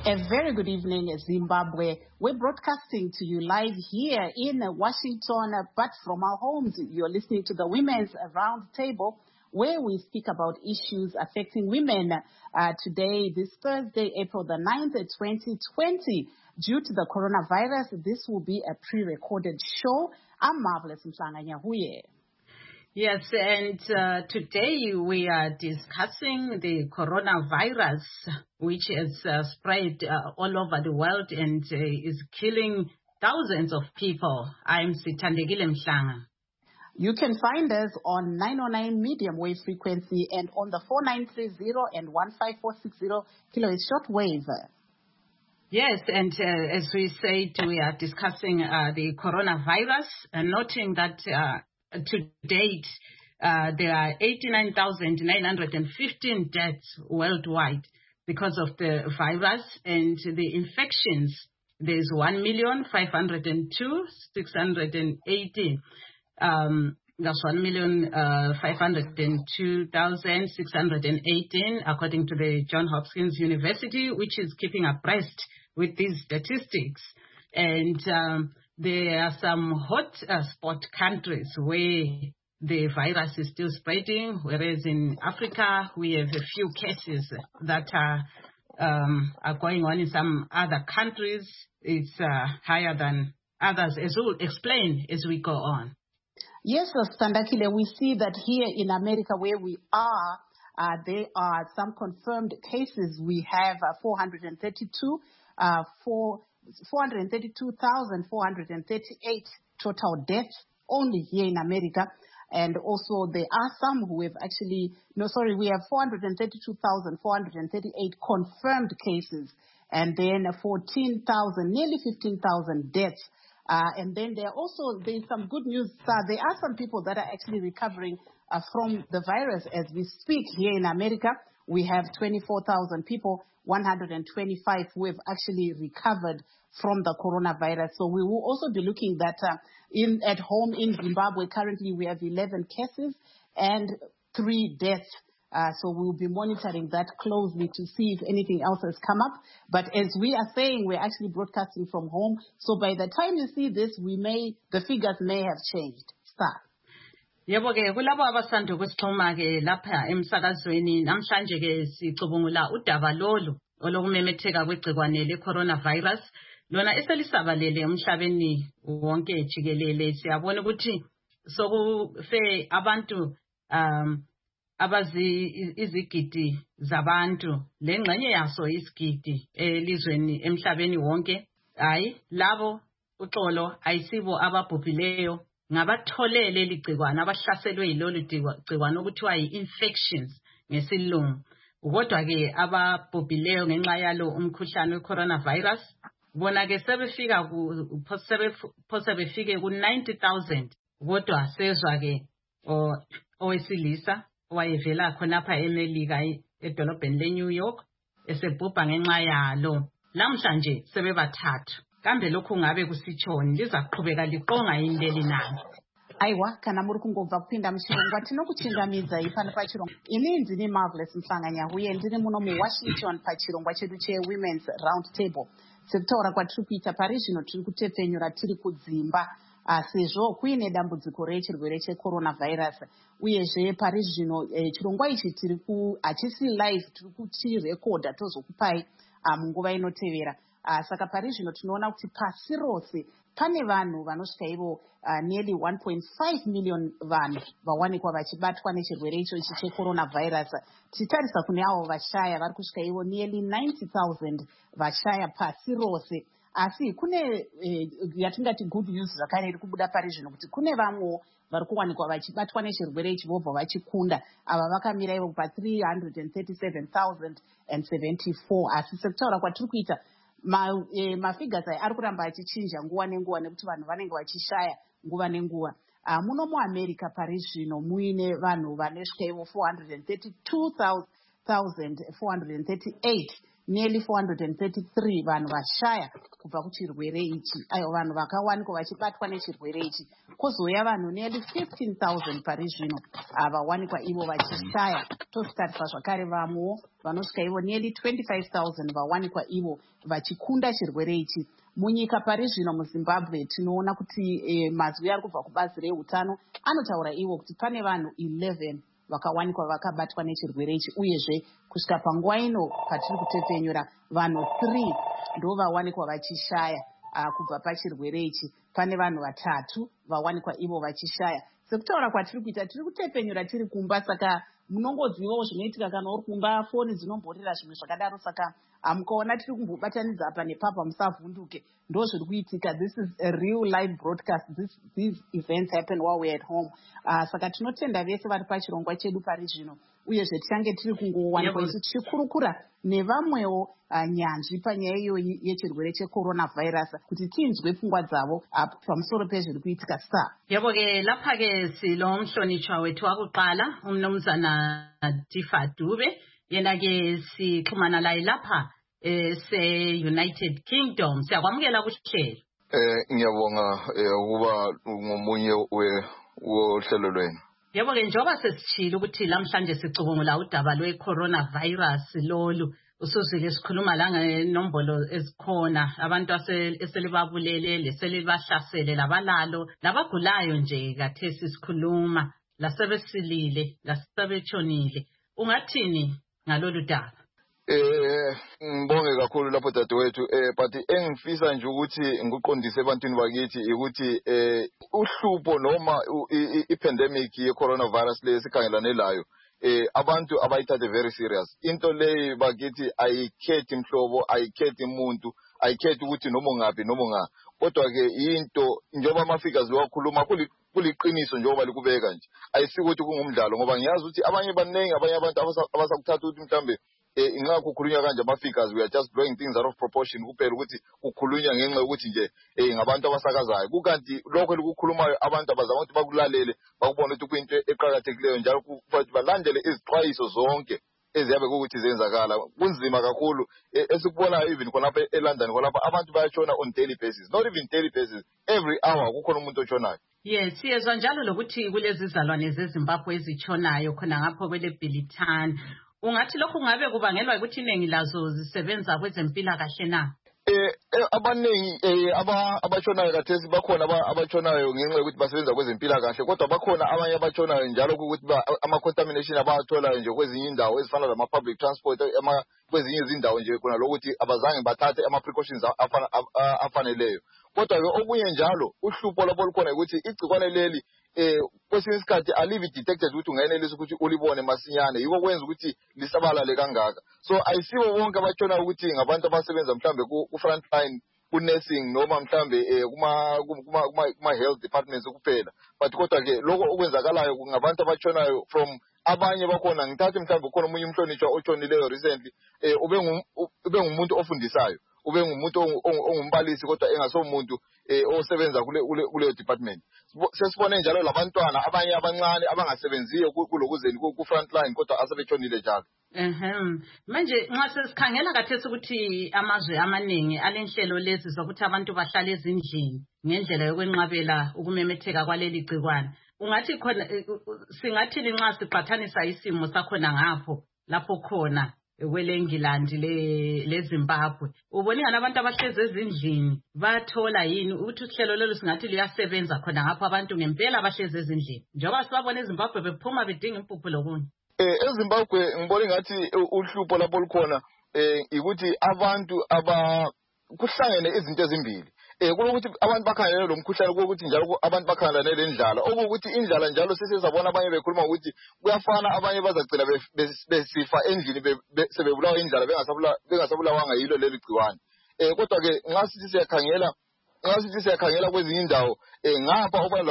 A very good evening, Zimbabwe. We're broadcasting to you live here in Washington, but from our homes. You're listening to the Women's Round Table, where we speak about issues affecting women. Today, this Thursday, April the 9th, 2020. Due to the coronavirus, this will be a pre-recorded show. I'm Marvelous Mhlanga-Nyahuye. Yes, and today we are discussing the coronavirus, which has spread all over the world and is killing thousands of people. I'm Sithandegile Mhlanga. You can find us on 909 medium wave frequency and on the 4930 and 15460 kilohertz shortwave. Yes, and as we said, we are discussing the coronavirus, noting that to date, there are 89,915 deaths worldwide because of the virus, and the infections, there's 1,502,618. That's 1,502,618, according to the Johns Hopkins University, which is keeping abreast with these statistics. And there are some hot spot countries where the virus is still spreading, whereas in Africa we have a few cases that are going on in some other countries. It's higher than others, as we'll explain as we go on. Yes, Sithandegile, we see that here in America where we are, there are some confirmed cases. We have 432,438 total deaths only here in America. And also there are some who have we have 432,438 confirmed cases, and then 14,000, nearly 15,000 deaths. And then there's some good news. There are some people that are actually recovering from the virus as we speak here in America. We have 24,000 people, 125 who have actually recovered from the coronavirus. So we will also be looking at at home in Zimbabwe. Currently, we have 11 cases and 3 deaths. So we'll be monitoring that closely to see if anything else has come up. But as we are saying, we're actually broadcasting from home. So by the time you see this, the figures may have changed. Start. Yebo ke kulabo abasanda ukusixhuma ke lapha emsakazweni namhlanje ke sicubungula udaba lolu olokumemetheka kwegcikwane le-coronavirus lona eselisabalele emhlabeni wonke jikelele. Siyabona ukuthi sokufe abantu abazi izigidi zabantu, lengxenye yaso isigidi elizweni emhlabeni wonke. Hayi labo uxolo ayisibo ababhubhileyo, ngabatholele leli gcikwane, abahlaselwe yilolu gcikwane okuthiwa yi-infections ngesilungu. Kodwa ke ababhubhileyo ngenxa yalo umkhuhlane we-coronavirus bona ke sebefika phose befike ku-90,000. Kodwa sezwa ke owesilisa owayevela khonapha eMelika edolobheni le-New York esebhubha ngenxa yalo. Namhlanje sebebathathu. Kambe lokhu ngabe kusitshoni, liza kuqhubeka liqonga yini leli nani? Aiwa, kana muri kungobva kupinda muchirongwa tinokuchingamidza ipano pachirongwa. Ini ndini Marvelous Mhlanga-Nyahuye, ndiri muno muWashington pachirongwa chedu cheWomen's Round Table. Sekutaura kwatiri kuita pari zvino tiri kutepfenyura tiri kudzimba sezvo kuine dambudziko rechirwere checoronavirus. Uyezve pari zvino chirongwa ichi hachisi live, tiri kuchirekodha tozokupai munguva inotevera. Saka pari zvino tinoona kuti pasi rose pane vanhu vanosvika ivo nearly 1.5 million vanhu vawanikwa vachibatwa nechirwere ichochi checoronavirus. Tichitarisa kune avo vashaya vari kusvika ivo nearly 90,000 vashaya pasi rose. Asi kune yatingati good news zvakare iri kubuda pari zvino kuti kune vamwewo vari kuwanikwa vachibatwa nechirwere ichi vobva vachikunda. Ava vakamira ivo pa 337,074. Asi sekutaura kwatiri kuita mafigures ari kuramba achichinja nguva nenguva nekuti vanhu vanenge vachishaya nguva nenguva. Muno muAmerica pari zvino muine vanhu vanosvika ivo 432,438 nearly 433 vanhu vashaya kubva kuchirwere ichi, ayo vanhu vakawanikwa vachibatwa nechirwere ichi. Kwozouya vanhu nearly 15,000 pari zvino vawanikwa ivo vachishaya. Tozvitarisa zvakare vamwewo vanosvika ivo nearly 25,000 vawanikwa ivo vachikunda chirwere ichi. Munyika pari zvino muZimbabwe tinoona kuti mazwi ari kubva kubazi reutano anotaura ivo kuti pane vanhu 11 vakawanikwa vakabatwa nechirwere ichi, uyezve kusvika panguva ino patiri kutepenyura vanhu 3 ndo vawanikwa vachishaya kubva pachirwere ichi. Pane vanhu 3 vawanikwa ivo vachishaya. Sekutaura kwatiri kuita tiri kutepenyura tiri kumba, saka munongozivawo zvinoitika kana uri kumba, foni dzinomborira zvimwe zvakadaro. Saka mukaona tiri kumbobatanidza apa nepapa musavhunduke, ndo zviri kuitika. This is a real live broadcast. These events happen while we're at home. Saka tinotenda vese vari pachirongwa chedu pari zvino, uyezve tichange tiri kungowanikwa isu tichikurukura nevamwewo nyanzvi panyaya iyoyi yechirwere checoronavirus kuti tinzwe pfungwa dzavo pamusoro pezviri kuitika. Yebo-ke lapha-ke silo mhlonishwa wethu wakuqala umnumzana Tifa Dube, yena-ke sixhumana laye lapha se-United Kingdom. Siyakwamukela kuhlelo. Ngiyabonga ukuba ngomunye wohlelo lwenu. Yebo-ke njengoba sesitshilo ukuthi lamhlanje sicubungula udaba lwe-coronavirus lolu, usuzile sikhuluma la ngenombolo ezikhona, abantu eselibabulele, selibahlasele, labalalo, labagulayo nje kathesi sikhuluma, lasebesilile, lasebetshonile. Ungathini ngalolu daba? Ngibonge kakhulu lapho dadewethu, but engifisa nje ukuthi ngikuqondise ebantwini bakithi ukuthi uhlupho noma i-pandemic ye-coronavirus le sikhangelane layo, abantu abayithathe very serious. Into leyo bakithi ayikhethi imhlobo, ayikhethi umuntu, ayikhethi ukuthi noma ungaphi noma nga. Kodwa-ke into njengoba ama-figures wakhuluma kuliqiniso njengoba likubeka nje, ayisiko ukuthi kungumdlalo, ngoba ngiyazi ukuthi abanye baningi, abanye abantu abasakuthatha ukuthi mhlambe inxa kukhulunywa kanje ama-figures, we are just blowing things out of proportion kuphela ukuthi kukhulunywa ngenxa yokuthi nje ngabantu abasakazayo. Kukanti lokho elikukhulumayo abantu abazama ukuthi bakulalele, bakubone ukuthi kuyinto eqhakathekileyo, njalo kufanele balandele izixwayiso zonke eziyabe ukuthi zenzakala. Kunzima kakhulu esikubonayo even khonapha eLondon, khonapha abantu bayatshona on daily basis, not even daily basis, every hour kukhona umuntu otshonayo. Yes, siyezwa njalo lokuthi kulezi zizalwane zeZimbabwe ezitshonayo khona ngapho kwele Bhilithani. Ungathi lokhu ngabe kubangelwa ukuthi iningi lazo zisebenza kwezempilakahle na? Abaningi abatshonayo kathesi bakhona abatshonayo ngenxa yokuthi basebenza kwezempilakahle, kodwa bakhona abanye abatshonayo njalo ukuthi ama-contamination abatholayo nje kwezinye indawo ezifana nama-public transport, kwezinye izindawo nje khona lokuthi abazange bathathe ama-precautions afaneleyo. Kodwa-ke okunye njalo uhlupho labo lukhona ukuthi igcikwane leli kwesinye isikhathi alive detected ukuthi ungayenelisa ukuthi ulibone masinyane, yiko kwenza ukuthi lisabalale kangaka. So ayisibo bonke abatshonayo ukuthi ngabantu abasebenza mhlambe ku-front line, ku-nursing noma mhlambe kuma-health departments kuphela, but kodwa-ke lokho okwenzakalayo ngabantu abatshonayo from abanye bakhona. Ngithathe mhlambe khona omunye umhlonishwa otshonileyo recently, ube ngumuntu ofundisayo, ube ngumuntu ongumbalisi kodwa engasomuntu osebenza kuleyo department. Sesibone njalo labantwana abanye abancane abangasebenziyo kulokuzeni ku-front line kodwa asebetshonile njalo. Manje nxa sesikhangela kathesi ukuthi amazwe amaningi alenhlelo lezi zokuthi abantu bahlale ezindlini ngendlela yokwenqabela ukumemetheka kwaleli gcikwane, ungathi khona singathini nxa siqhathanisa isimo sakhona ngapho lapho khona kwele-England le-Zimbabwe? Ubone ngani abantu abahlezi ezindlini bathola yini ukuthi uhlelo lolu singathi luyasebenza khona ngapho abantu ngempela abahlezi ezindlini, njengoba sibabona eZimbabwe bephuma bedinga impuphu lokunye? EZimbabwe ngibona ngathi uhlupho lapho lukhona ukuthi abantu kuhlangene izinto ezimbili. Kulokuthi abantu bakhangelane lo mkhuhlane, ukuthi njalo abantu bakhangelane lendlala, okuwukuthi indlala njalo sesizabona abanye bekhuluma ukuthi kuyafana abanye bazagcina besifa endlini sebebulawa indlala bengasabulawanga yilo leli gciwane. Kodwa-ke nxa sithi siyakhangela kwezinye indawo ngapha ofana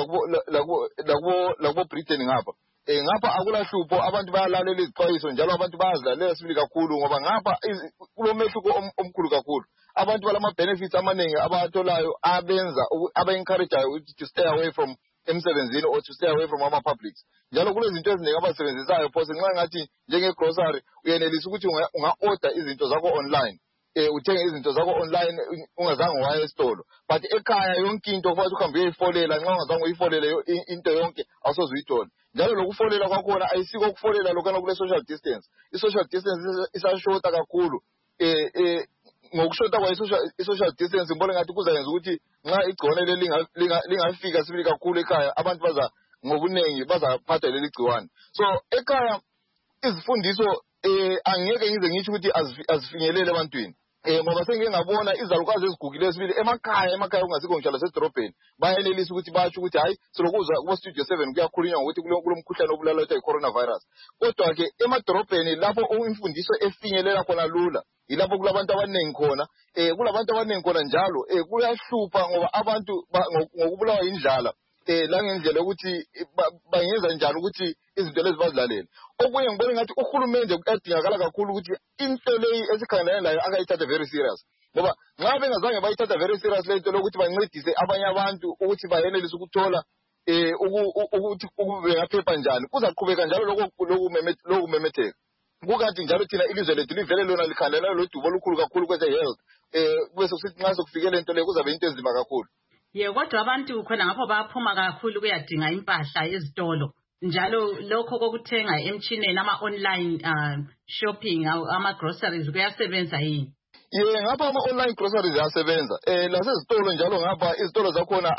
lakubo Britain ngapha akula hlupho, abantu bayalalela izixwayiso njalo abantu bayazilalela sibili kakhulu, ngoba ngapha kulomehluko omkhulu kakhulu. Abantu balama benefits amaningi abatholayo aba-encourageayo to stay away from emsebenzini or to stay away from ama-publics. Njalo kunezinto eziningi abazisebenzisayo phose nxa ngathi njenge-grocery uyenelisa ukuthi unga-order izinto zakho online. Uthenge izinto zakho online ungazange waya esitolo. But ekhaya yonke into kufanele uhambe uyeyifolela, nxa ungazange uyifolele into yonke awusoze uyithole. Njalo lokufolela kwakhona ayisiko ukufolela lokana kule social distance. I-social distance isashota kakhulu. Ngokushota kwa i-social distance ngibona ngathi kuzayenza ukuthi nxa igciwane lingafika sibili kakhulu ekhaya abantu ngobuningi bazaphatha leli gciwane. So ekhaya izifundiso angeke ngize ngisho ukuthi azifinyelele ebantwini. Ngoba sengike ngabona izalukazi ezigugileyo sibili emakhaya kungasikho ngitsho lasedorobheni bayenelisa ukuthi basho ukuthi hayi silokuza kubo-Studio 7 kuyakhulunywa ngokuthi kulo mkhuhlane obulala i-coronavirus. Kodwa-ke emadorobheni lapho imfundiso efinyelela khona lula yilapho kulabantu abaningi khona. Kulabantu abaningi khona njalo kuyahlupha ngoba abantu ngokubulawa yindlala langendlela ukuthi bangenza njani ukuthi izinto lezi bazilalele. Okunye ngibona ngathi uhulumende kuyadingakala kakhulu ukuthi into leyi esikhangelane nayo akayithathe very serious. Ngoba nxa bengazange bayithatha very serious le nto lokuthi bancedise abanye abantu ukuthi bayenelise ukuthola ukuthi bengaphepha njani, kuzaqhubeka njalo lokhu memetheka. Kukanti njalo thina ilizwe lethu livele lona likhangelane lodubo olukhulu kakhulu kweze-health. Bese kusithi nxa sokufike le nto leyo kuzabe into enzima kakhulu. Kodwa abantu khona ngapho bayaphuma kakhulu kuyadinga impahla ezitolo. Njalo lokho kokuthenga emchineni ama-online shopping ama-groceries kuyasebenza yini? Ngapha ama-online groceries ayasebenza. Lasezitolo njalo ngapha izitolo zakhona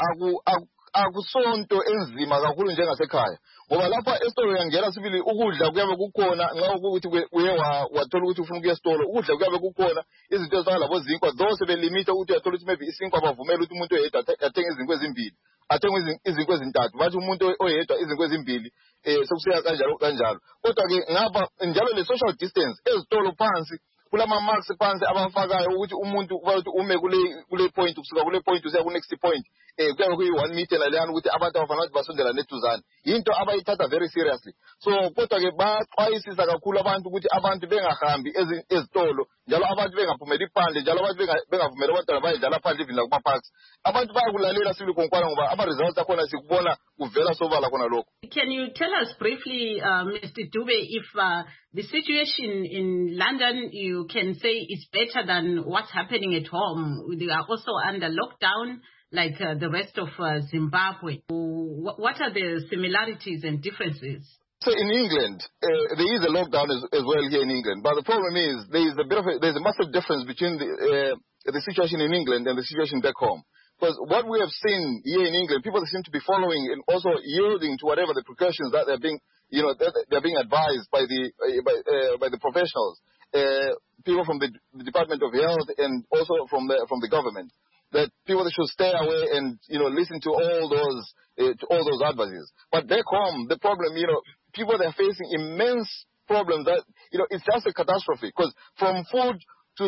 akusonto enzima kakhulu njengasekhaya. Ngoba lapha esitolo uyangena sibili ukudla kuyabe kukhona nxa ukuthi uye wathola ukuthi ufuna ukuya esitolo ukudla kuyabe kukhona izinto ezifana labozinkwa those belimita ukuthi uyathola ukuthi maybe isinkwa bavumela ukuthi umuntu oyedwa athenge izinkwa ezimbili athenge izinkwa ezintathu bathi umuntu oyedwa izinkwa ezimbili sokuseya kanjalo. Kodwa-ke ngapha njalo le-social distance ezitolo phansi kulama-marks phansi abafakayo ukuthi umuntu kufanele ukuthi ume kule point kusuka kule point usiya ku-next point. Kuyabe kuyi-1 meter laleyana ukuthi abantu abafanele ukuthi basondela neduzane. Yinto abayithatha very seriously. So kodwa-ke baxwayisisa kakhulu abantu ukuthi abantu bengahambi ezitolo njalo abantu bengaphumeli iphandle njalo abantu bengavumeli abantwana bayedlala phandle even nakuma-parks. Abantu bayakulalela sibili konkwana ngoba ama-results akhona sikubona kuvela sobala khona lokho. Can you tell us briefly, Mr. Dube, if the situation in London you can say is better than what's happening at home? They are also under lockdown like the rest of Zimbabwe. What are the similarities and differences? So in England, there is a lockdown as well here in England. But the problem is there's a massive difference between the situation in England and the situation back home. Because what we have seen here in England, people seem to be following and also yielding to whatever the precautions that they're being advised by the professionals, people from the Department of Health and also from the government, that people should stay away and listen to all those advices. But back home, the problem, people they're facing immense problems that it's just a catastrophe. Because from food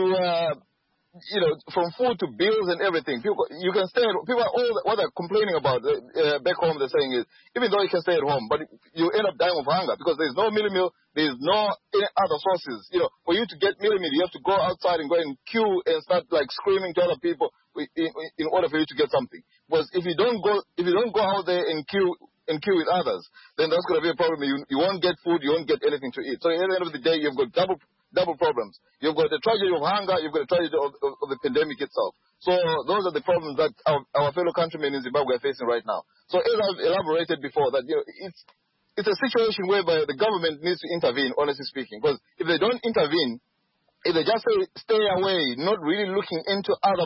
to bills and everything, you can stay. People what they're complaining about back home, they're saying is even though you can stay at home, but you end up dying of hunger because there's no meal, there's no any other sources. For you to get meal, you have to go outside and go and queue and start like screaming to other people in order for you to get something. Because if you don't go out there and queue with others, then that's going to be a problem. You won't get food, you won't get anything to eat. So at the end of the day, you've got double problems. You've got the tragedy of hunger, you've got the tragedy of the pandemic itself. So those are the problems that our fellow countrymen in Zimbabwe are facing right now. So as I've elaborated before, that it's a situation whereby the government needs to intervene, honestly speaking. Because if they don't intervene, if they just stay away, not really looking into other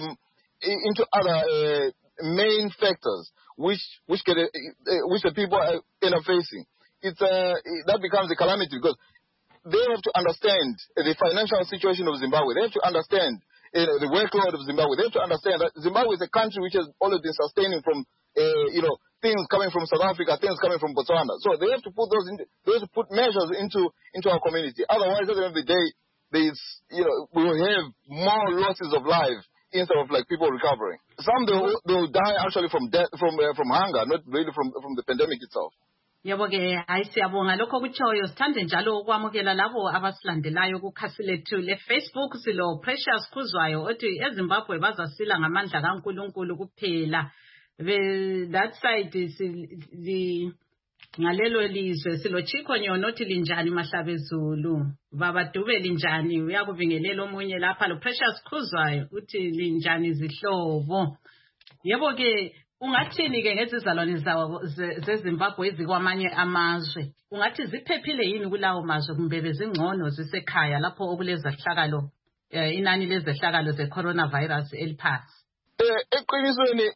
main factors which the people end up facing, that becomes a calamity because they have to understand the financial situation of Zimbabwe. They have to understand the workload of Zimbabwe. They have to understand that Zimbabwe is a country which has always been sustaining from, things coming from South Africa, things coming from Botswana. So they have to put put measures into our community. Otherwise, at the end of the day, we will have more losses of life instead of like people recovering. Some they will die actually from hunger, not really from the pandemic itself. Yebo-ke hayi siyabonga lokho kutshoyo sithande njalo ukwamukela labo abasilandelayo kukhasi lethu le-Facebook silo Precious Khuzwayo othi eZimbabwe bazasila ngamandla kaNkulunkulu kuphela that side ngalelo lizwe silochiko nyonothi linjani Mahlabezulu baba Dube linjani uyakubingelela omunye lapha lo Precious Khuzwayo uthi linjani izihlobo yebo ke ungathini ke ngezizalwane zawo zeZimbabwe ezikwamanye amazwe ungathi ziphephile yini kulawo mazwe kumbe bezingcono zisekhaya lapho okulezahlakalo inani lezehlakalo ze-coronavirus eliphansi eqinisweni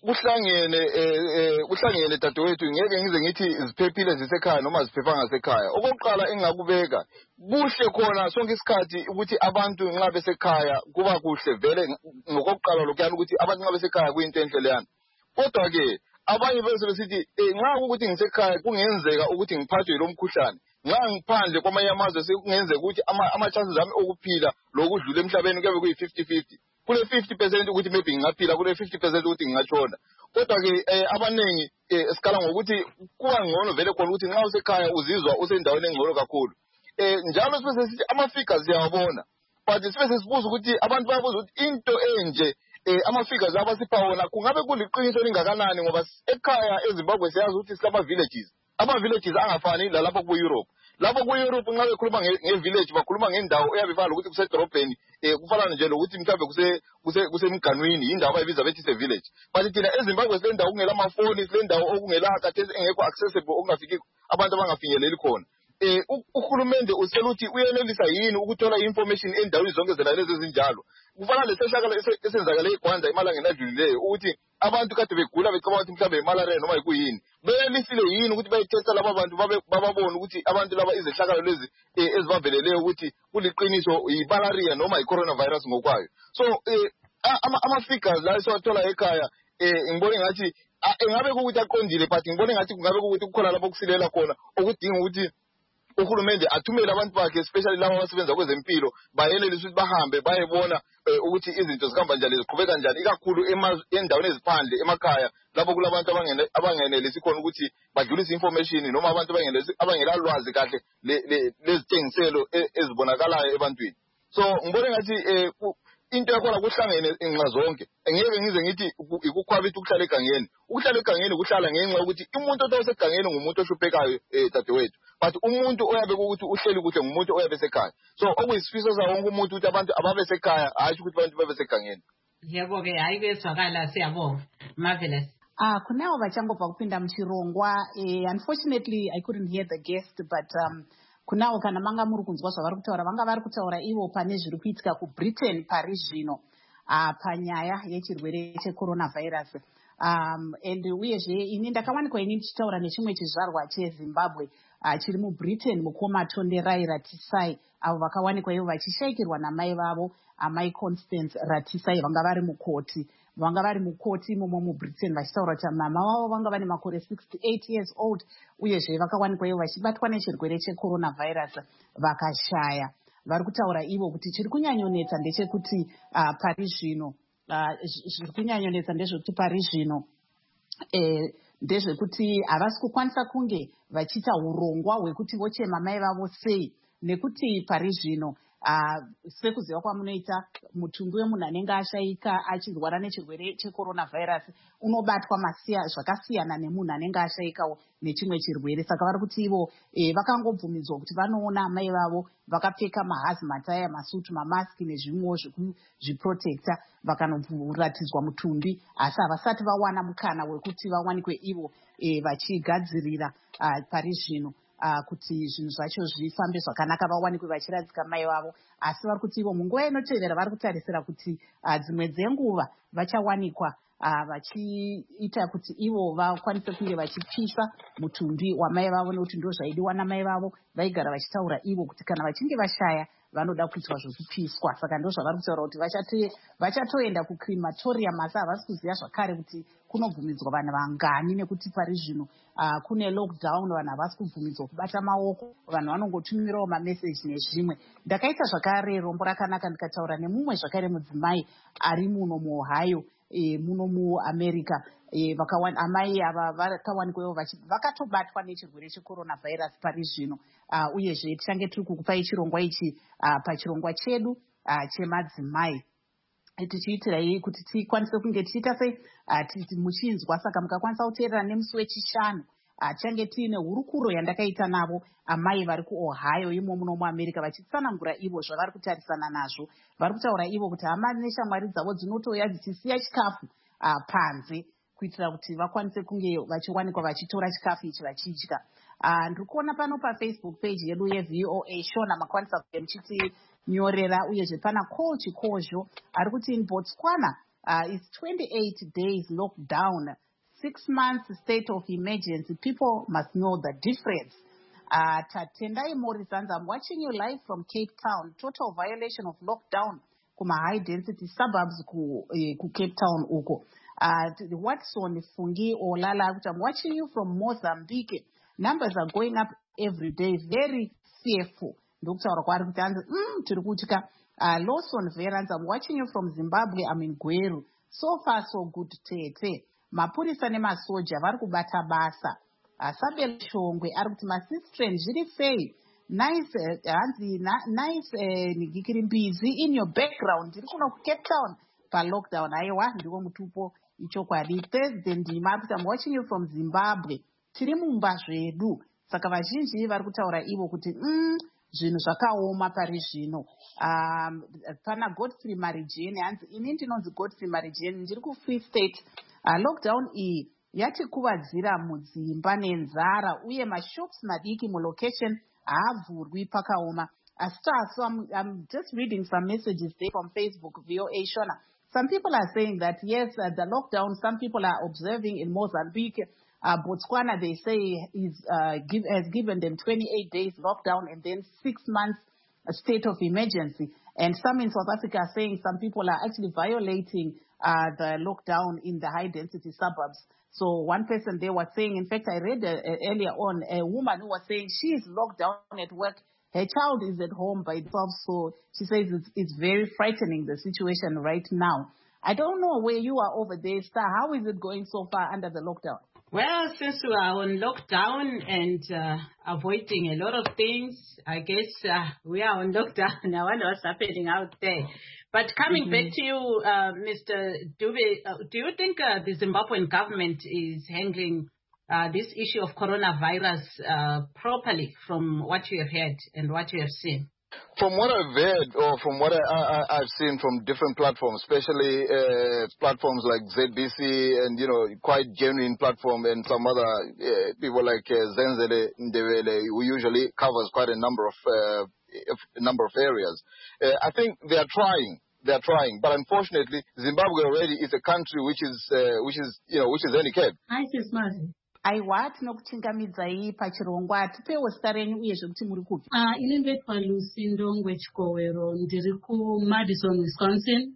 kuhlangene dadewethu ngeke ngize ngithi ziphephile zisekhaya noma ziphephanga ngasekhaya okokuqala engakubeka kuhle khona sonke isikhathi ukuthi abantu nxa besekhaya kuba kuhle vele ngokokuqala lokuyana ukuthi abantu nxa besekhaya kuyinto enhle leyana kodwa ke abanye bese besithi nxa ukuthi ngisekhaya kungenzeka ukuthi ngiphathwe lo mkhuhlane nxa ngiphandle kwamanye amazwe sekungenzeka ukuthi ama-chances ami okuphila lokudlula emhlabeni kuyabe kuyi-50-50 kule 50% ukuthi maybe ngingaphila kule 50% ukuthi ngingashona kodwa-ke abaningi esikala ngokuthi kuba ngcono vele khona ukuthi nxa usekhaya uzizwa usendaweni engcono kakhulu njalo sibe sesithi ama-figures siyawabona but sibe sesibuza ukuthi abantu bayabuza ukuthi into enje ama-figures abasipha wona kungabe kuliqiniso elingakanani ngoba ekhaya eZimbabwe siyazi ukuthi silama-villages ama-villages angafani lalapho ku-Europe lapho ku-Europe nxa bekhuluma nge-village bakhuluma ngendawo eyabe ifana lokuthi kusedorobheni kufana nje lokuthi mhlawumbe kusemganwini yindawo abayibiza bethi ise-village but thina eZimbabwe sile ndawo okungela amafoni sile ndawo okungela khathesi engekho accessible okungafiki abantu abangafinyeleli khona uhulumende useluthi uyenelisa yini ukuthola i-information endaweni zonke zenalezi ezinjalo kufana lesehlakalo esenzakale eGwanda emalangeni adlulileyo ukuthi abantu kade begula becabanga ukuthi mhlawumbe imalaria noma yikuyini beyelisile yini ukuthi bayitesta laba bantu bababone ukuthi abantu laba izehlakalo lezi ezibaveleleyo ukuthi kuliqiniso yimalaria noma yi-coronavirus ngokwayo so ama-figures la esiwathola ekhaya ngibone ngathi engabe kukuthi aqondile but ngibone ngathi kungabe kukuthi kukhona lapho kusilela khona okudinga ukuthi uhulumende athumele abantu bakhe especially laba abasebenza kwezempilo bayenelise ukuthi bahambe bayebona ukuthi izinto zihamba njani ziqhubeka njani ikakhulu endaweni eziphandle emakhaya lapho kulabantu abangenelisi khona ukuthi badlulise information noma abantu abangela lwazi kahle lezithengiselo ezibonakalayo ebantwini so ngibone ngathi into yakhona kuhlangene inxa zonke engeke ngize ngithi ikukhwabitha ukuhlala egangeni kuhlala ngenxa ukuthi umuntu osegangeni ngumuntu ohluphekayo dadewethu but umuntu oyabe ukuthi uhleli kuhle ngumuntu oyabe esekhaya so okuyisifiso sawo wonke umuntu ukuthi abantu ababe sekhaya hayi ukuthi abantu babe segangeni yebo ke hayi kwezwakala siyabonga marvelous kunawo vachangobva kupinda muchirongwa unfortunately I couldn't hear the guest but kunawo kana manga muri kunzwa zvavari kutaura vanga vari kutaura ivo pane zviri kuitika kuBritain pari zvino panyaya yechirwere checoronavirus and uyezve ini ndakawanikwa ini ndichitaura nechimwe chizvarwa cheZimbabwe chiri muBritain mukoma Tonderai Ratisai avo vakawanikwa ivo vachishayikirwa namai vavo amai Constance Ratisai vanga vari mukoti imomo muBritain vachitaura kuti mama vavo vanga vane makore 68 years old uyezve vakawanikwa ivo vachibatwa nechirwere checoronavirus vakashaya vari kutaura ivo kuti chiri kunyanyonetsa ndechekuti pari zvino zviri kunyanyonetsa ndezvekuti pari zvino ndezvekuti havasi kukwanisa kunge vachiita urongwa hwekuti vochema mai vavo sei nekuti pari zvino sekuziva kwamunoita mutumbi wemunhu anenge ashayika achirwara nechirwere checoronavirus unobatwa zvakasiyana nemunhu anenge ashayikawo nechimwe chirwere saka vari kuti ivo vakangobvumidzwa kuti vanoona amai vavo vakapfeka mahazmat aya masutu mamaski nezvimwewo zvekuzviprotecta vakanobvuratidzwa mutumbi asi havasati vawana mukana wekuti vawanikwe ivo vachigadzirira pari zvino kuti zvinhu zvacho zvifambe zvakanaka vawanikwe vachiradzika mai vavo asi vari kuti ivo munguva inotevera vari kutarisira kuti dzimwe dzenguva vachawanikwa vachiita kuti ivo vakwanise kunge vachipisa mutumbi wamai vavo nekuti ndo zvaidiwa namai vavo vaigara vachitaura ivo kuti kana vachinge vashaya vanoda kuitwa zvokupiswa saka ndo zvavari kutaura kuti vachatoenda kucrimatorium asi havasi kuziva zvakare kuti kunobvumidzwa vanhu vangani nekuti pari zvino kune lockdown vanhu havasi kubvumidzwa kubata maoko vanhu vanongotumirawo mameseji nezvimwe ndakaita zvakare rombo rakanaka ndikataura nemumwe zvakare mudzimai ari muno muOhio muno muAmerica amai ava vakawanikwawo vakatobatwa nechirwere checoronavirus pari zvino uyezve tichange tiri kukupai chirongwa ichi pachirongwa chedu chemadzimai tichiitirai kuti tikwanise kunge tichiita sei muchinzwa. Saka mukakwanisa kuteerera nemusi wechishanu change tiine hurukuro yandakaita navo amai vari kuOhio imo muno muAmerica vachitsanangura ivo zvavari kutarisana nazvo. Vari kutaura ivo kuti hama neshamwari dzavo dzinotouya dzichisiya chikafu panze kuitira kuti vakwanise kunge vachiwanikwa vachitora chikafu ichi vachidya. Ndiri kuona pano paFacebook page yedu yeVOA Shona makwanisa kunge muchitinyorera, uyezve pana Call Chikozho ari kuti in Botswana it's 28 days lockdown, 6 months state of emergency. People must know the difference. Tatendai Morrisans, I'm watching you live from Cape Town. Total violation of lockdown kuma high density suburbs ku Cape Town uko. Watson Fungi Olala, I'm watching you from Mozambique. Numbers are going up every day. Very fearful. Dr. Turikuchika. Lawson Verans, I'm watching you from Zimbabwe. I'm in Gweru. So far, so good. Mapurisa nemasoja vari kubata basa. Sabel Shongwe ari kuti masistren zviri sei. Nice nice nigikiri mbizi in your background. Ndiri kuno ku Cape Town pa lockdown. Aiwa ndiwo mutupo ichokwadi. Thursday ndima kuti I'm watching you from Zimbabwe. Tiri mumba zvedu. Saka vazhinji vari kutaura ivo kuti zvinhu zvakaoma pari zvino. Pana Godfrey Marijeni hanzi ini ndinonzi Godfrey Marijeni ndiri ku Free State. Lockdown iyi yatikuvadzira mudzimba nenzara uye mashops madiki mulocation haavhurwi pakaoma. So I'm just reading some messages there from Facebook, VOA Shona. Some people are saying that yes, the lockdown, some people are observing in Mozambique. Botswana, they say, has given them 28 days lockdown and then 6 months state of emergency. And some in South Africa are saying some people are actually violating the lockdown in the high-density suburbs. So one person there was saying, in fact, I read earlier on, a woman who was saying she is locked down at work. Her child is at home by itself. So she says it's very frightening, the situation right now. I don't know where you are over there, Star. How is it going so far under the lockdown? Well, since we are on lockdown and avoiding a lot of things, I guess we are on lockdown. I wonder what's happening out there. But coming back to you, Mr. Dube, do you think the Zimbabwean government is handling this issue of coronavirus properly from what you have heard and what you have seen? From what I've heard, or from what I've seen from different platforms, especially platforms like ZBC and, quite genuine platform, and some other people like Zenzele Ndebele, who usually covers quite a number of areas. I think they are trying. But unfortunately, Zimbabwe already is a country which is handicapped. Hi, Sis Martin. Aiwa tinokuchingamidzai pachirongwa tipewo zita renyu uyezve kuti muri kubva. Ini ndetwa Lucindo Chikowero ndiri kuMadison, Wisconsin,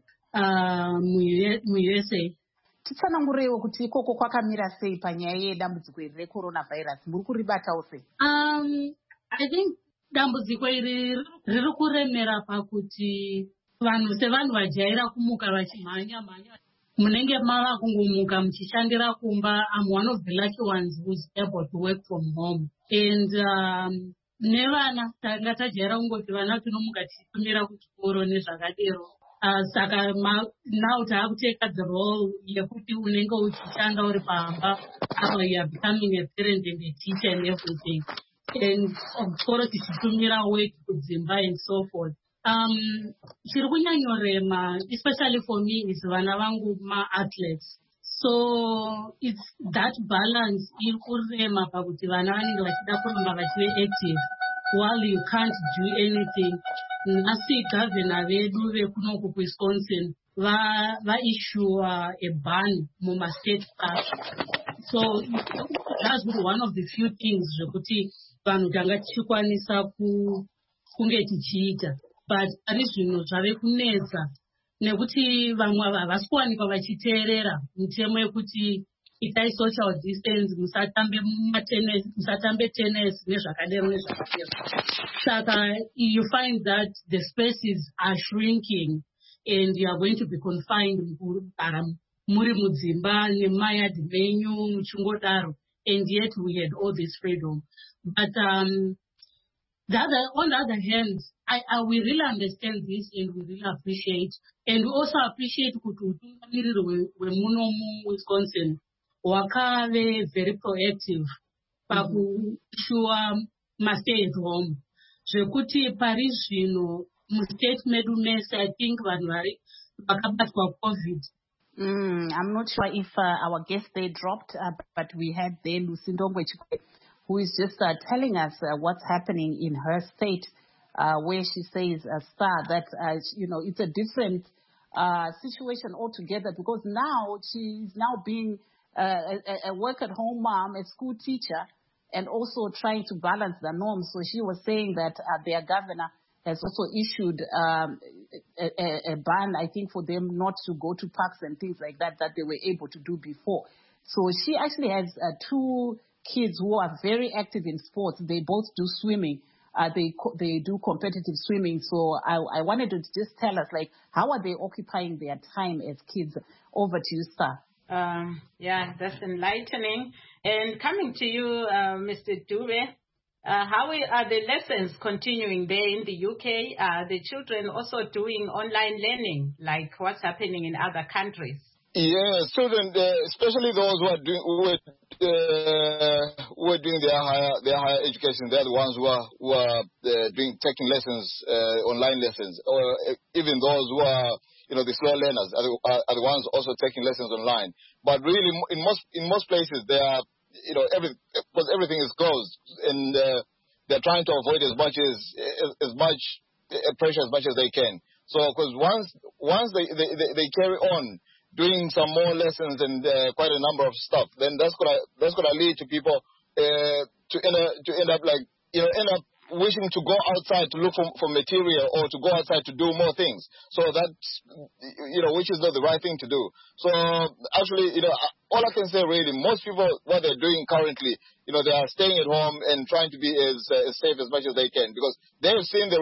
mu-USA. Titsanangureiwo kuti ikoko kwakamira sei panyaya yedambudziko iri recoronavirus, muri kuribatawo sei? I think dambudziko iri riri kuremera pakuti sevanhu vajaira kumuka vachimhanya munenge mava kungomuka muchishandira kumba. I'm one of the lucky ones who's able to work from home. And nevana tanga tajaira kungoti vana tinomuka tichitumira kuchikoro nezvakadero. Saka now taakuteka the role yekuti unenge uchishanda uri pamba. You are becoming a parent and a teacher and everything. And of course tichitumira work kudzimba and so forth. Chiri kunyanyorema, especially for me, is vana vangu ma-athletes. So it's that balance iri kurema pakuti vana vanenge vachida kuramba vachive active while you can't do anything. Nasi governor vedu vekunoku Wisconsin va-issue a ban muma-state park. So that's one of the few things zvekuti vanhu tanga tichikwanisa kunge tichiita. But ari zvinhu zvave kunetsa nekuti vamwe havasi kuwanikwa vachiteerera mitemo yekuti itai social distance, musatambe tennis nezvakadero. Saka you find that the spaces are shrinking and you are going to be confined muri mudzimba nemayadhi menyu muchingodaro, and yet we had all this freedom. But On the other hand, we really understand this and we really appreciate. And we also appreciate kuti wemunomu Wisconsin wakave very proactive pakushuwa stay at home. Zvekuti pari zvino mustate medu mese, I think vanhu vakabatwa COVID. I'm not sure if our guest they dropped, but we had there Lucindo Ngwechikwe, who is just telling us what's happening in her state, where she says, Star, that, it's a different situation altogether, because now she's now being a work-at-home mom, a school teacher, and also trying to balance the norms. So she was saying that their governor has also issued a ban, I think, for them not to go to parks and things like that they were able to do before. So she actually has 2 kids who are very active in sports. They both do swimming. They do competitive swimming. So I wanted to just tell us, how are they occupying their time as kids? Over to you, Star. Yeah, that's enlightening. And coming to you, Mr. Dube, how are the lessons continuing there in the UK? Are the children also doing online learning, like what's happening in other countries? Yes, children, especially those who are doing their higher education, they're the ones who are taking lessons, online lessons, or even those who are the slow learners are the ones also taking lessons online. But really, in most places, they are because everything is closed, and they're trying to avoid as much pressure as much as they can. So, because once they carry on doing some more lessons and quite a number of stuff, then that's gonna lead to people to end up wishing to go outside to look for material, or to go outside to do more things. So that's which is not the right thing to do. So actually, all I can say really, most people, what they're doing currently, they are staying at home and trying to be as safe as much as they can, because they've seen the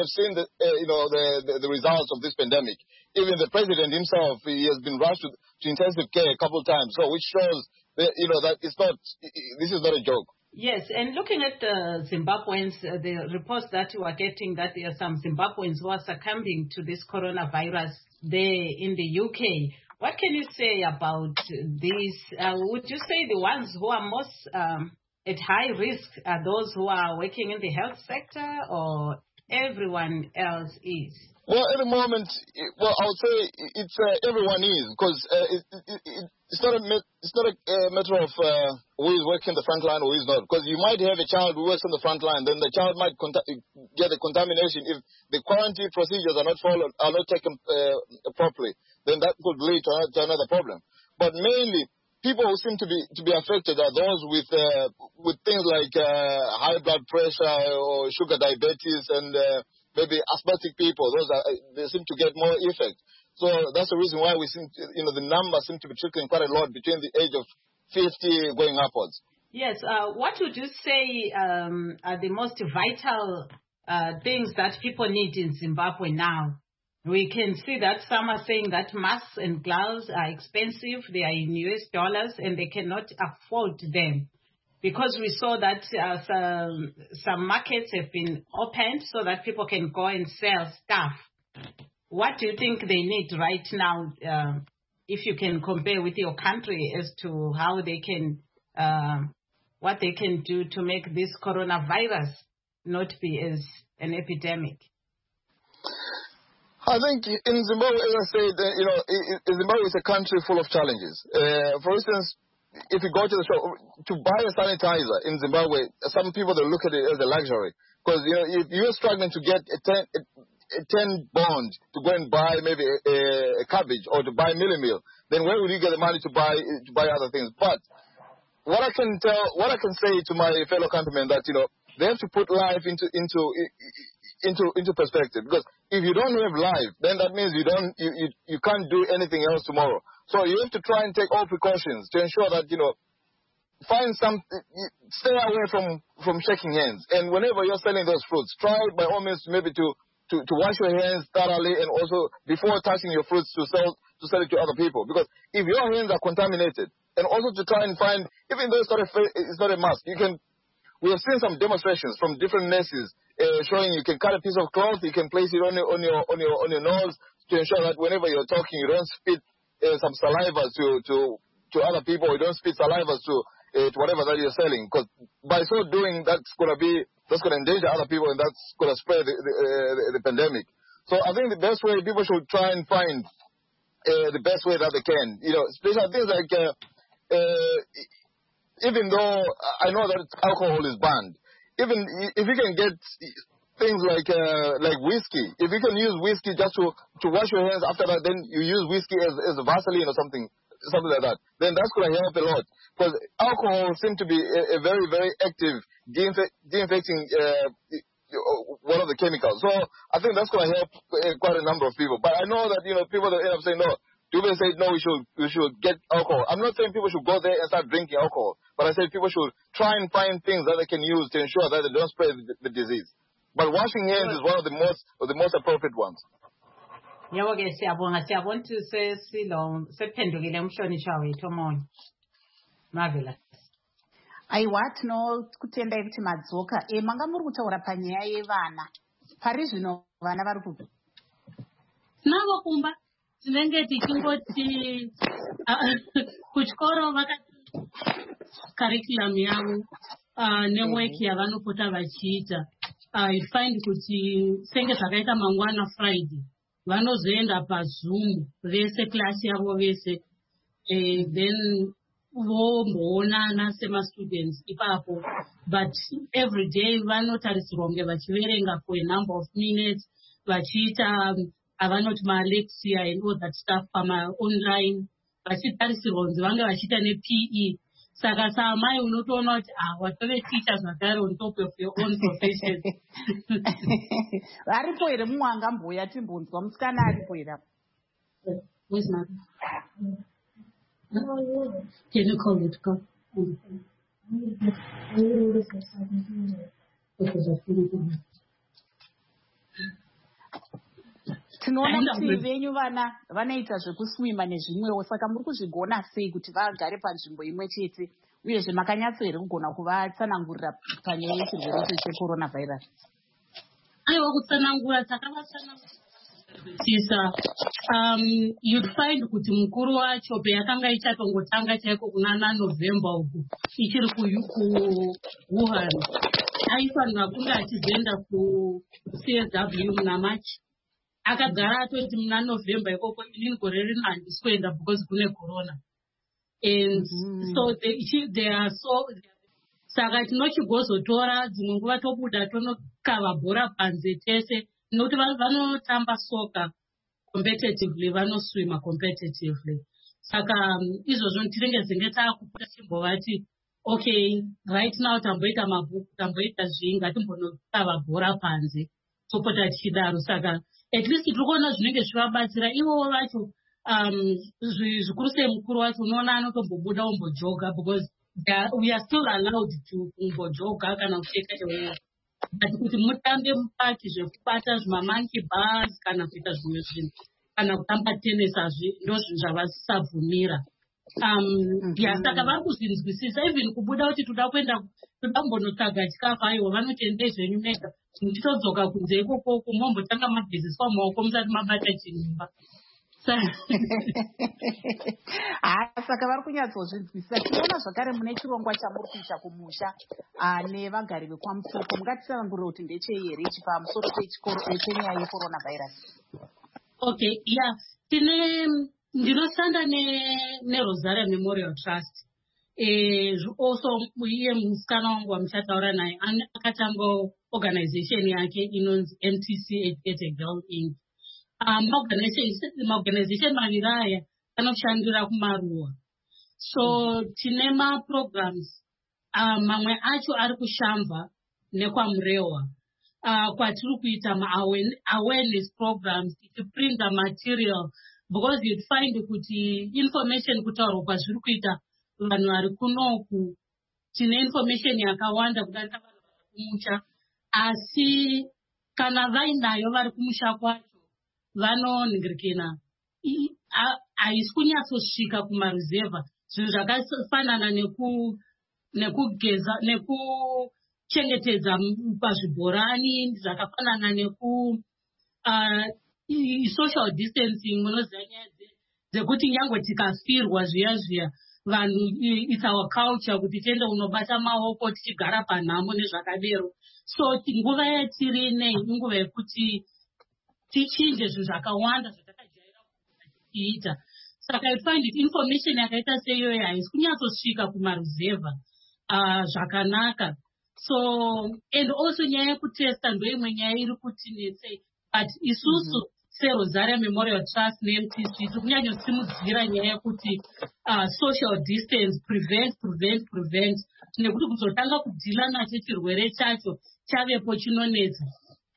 results of this pandemic. Even the president himself, he has been rushed to intensive care a couple of times. So which shows that that this is not a joke. Yes, and looking at Zimbabweans, the reports that you are getting, that there are some Zimbabweans who are succumbing to this coronavirus there in the UK. What can you say about this? Would you say the ones who are most at high risk are those who are working in the health sector, or everyone else is? Well, at the moment, I would say it's everyone is, because it's not a matter of who is working the front line or who is not. Because you might have a child who works on the front line, then the child might get the contamination if the quarantine procedures are not followed, are not taken properly. Then that could lead to another problem. But mainly, people who seem to be affected are those with things like high blood pressure or sugar diabetes, and maybe asthmatic people. They seem to get more effect. So that's the reason why we seem to, the numbers seem to be trickling quite a lot between the age of 50 going upwards. Yes. What would you say are the most vital things that people need in Zimbabwe now? We can see that some are saying that masks and gloves are expensive. They are in US dollars and they cannot afford them. Because we saw that some markets have been opened so that people can go and sell stuff. What do you think they need right now, if you can compare with your country, as to how they can, what they can do to make this coronavirus not be as an epidemic? I think in Zimbabwe, as I said, Zimbabwe is a country full of challenges. For instance, if you go to the shop to buy a sanitizer in Zimbabwe, some people they look at it as a luxury, because if you're struggling to get a 10 bond to go and buy maybe a cabbage or to buy meal, then where will you get the money to buy other things? But what I can say to my fellow countrymen, that they have to put life into perspective, because if you don't have life, then that means you can't do anything else tomorrow. So you have to try and take all precautions to ensure that stay away from shaking hands. And whenever you're selling those fruits, try by all means maybe to wash your hands thoroughly, and also before touching your fruits to sell it to other people. Because if your hands are contaminated, and also to try and find, even though it's not a mask, we have seen some demonstrations from different nurses showing you can cut a piece of cloth, you can place it on your nose to ensure that whenever you're talking, you don't spit some saliva to other people, you don't spit saliva to whatever that you're selling. Because by so doing, that's going to endanger other people, and that's going to spread the pandemic. So I think the best way, people should try and find the best way that they can. Especially things like, even though I know that alcohol is banned, even if you can get things like whiskey, if you can use whiskey just to wash your hands after that, then you use whiskey as a Vaseline or something like that, then that's going to help a lot. Because alcohol seems to be a very, very active de-infecting one of the chemicals. So I think that's going to help quite a number of people. But I know that, people that end up saying, no, people say, no, we should get alcohol. I'm not saying people should go there and start drinking alcohol, but I say people should try and find things that they can use to ensure that they don't spread the disease. But washing hands is one of the most appropriate ones. Yebo ke siyabonga ukuthi sephendukile umhlonishwa wethu omunye. Marvelous. Aiwa tinokutendai kuti madzoka manga muri kutaura panyaya yevana pari zvino vana vari kubva navo kumba tinenge tichingoti kuchikoro curriculum yavo neweki yavanopota vachiita I find kuti senge zvakaita mangwana Friday vanozoenda paZoom vese klasi yavo vese then vomboonana sema-students ipapo, but every day vanotarisirwa kunge vachiverenga for a number of minutes, vachiita avanoti ma-Alexia and all that stuff online, vachitarisirwa kunge vange vachiita ne-PE. Saka samai unotoona kuti watove teachers vagare on top of your own profession. Aripo here mumwe angamboya timbonzwa musikana aripo here. Where's my... Can you call it? Go. Tinoona kuti venyu vana vanoita zvekuswima nezvimwewo, saka muri kuzvigona sei kuti vagare panzvimbo imwe chete, uyezve makanyatso here kugona kuvatsanangurira panyaya yechirwere checoronavirus? Aiwa, kutsanangura takavatsanangura. You'd find kuti mukuru wacho peyakanga ichatongotanga chaiko kunana November uku ichiri kuWuhan aifanira kunge achizoenda kuCSW muna March, akagara atoti muna November ikoko inini gore rino handisi kuenda because kune corona, and so they are so. Saka tinochigozotora dzimwe nguva tobuda tonokava bhora panze tese, nokuti vanotamba soka competitively, vanoswima competitively. Saka izvozvo tinenge zinge taakupota chimbovati okay, right now tamboita mabhuku, tamboita zvii, ngatimbonokava bhora panze, topota tichidaro. Saka at least tiri kuona zvinenge zvivabatsira ivowo vacho. Zvikuru sei mukuru wacho unoona anotombobuda ombojoga, because we are still allowed to umbojoga kana kupfeka chaiwo. Ati kuti mutambe mupati zvekubata zvima-monkey bars kana kuita zvimwe zvinhu kana kutamba tennis ndo zvinhu zvavasabvumira. Saka vari kuzvinzwisisa, even kubuda kuti toda kumbonotsvaga chikafu, aiwa vanoti endei zvenyu mega, muchitodzoka kunze ikoko mombotanga mabhiziswa mumaoko musati mabata chinimba. Saka vari kunyatsozvinzwisisa. Tinoona zvakare mune chirongwa chamuri kuita kumusha nevagari vekwaMusoko, mungatitsanangurire kuti ndechei here ichi pamusoro penyaya yecoronavirus? Okay, yeah, ndinoshanda neRosaria Memorial Trust. Also iye musikana wangu wamuchataura naye akatanga organization yake inonzi NTC Educated Girl Inc. Maorganization maviri aya anoshandira kumaruwa. So tine maprograms mamwe acho ari kuShamva nekwaMurewa, kwatiri kuita awareness programs, tichiprinta material, because you'd find kuti information kutaurwa kwazviri kuita vanhu vari kunoku, tine information yakawanda kudarika vanhu vari kumusha, asi kana vainayo vari kumusha kwacho vanoningirikina haisi kunyatsosvika kumaruzevha, zvinhu zvakafanana nekugeza, nekucheka kuchengetedza pazvibhorani zvakafanana neku social distancing munoziva nyaya dzekuti nyangwe tikafirwa zviya vanhu it's our culture kuti tiende unobata maoko tichigara panhamo nezvakadero. So nguva yatiri ineyi inguva yekuti tichinje zvinhu zvakawanda zvatakajaira kuita. Saka I find it information yakaita seiyoyo haisi kunyatsosvika kumaruzevha zvakanaka. So and also nyaya yekutesta ndoimwe nyaya iri kutinetsei, but isusu seRosaria Memorial Trust neMTC tiri kunyanyosimudzira nyaya yekuti social distance, prevent nekuti kuzotanga kudhila nacho chirwere chacho chavepo chinonetsa.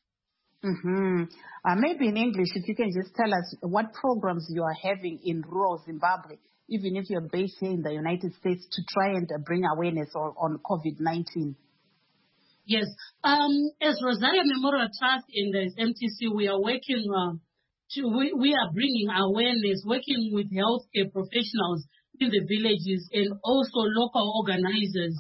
Maybe in English, if you can just tell us what programs you are having in rural Zimbabwe, even if you're based here in the United States, to try and bring awareness on COVID-19. Yes. As Rosaria Memorial Trust in the MTC, we are working we are bringing awareness, working with healthcare professionals in the villages and also local organizers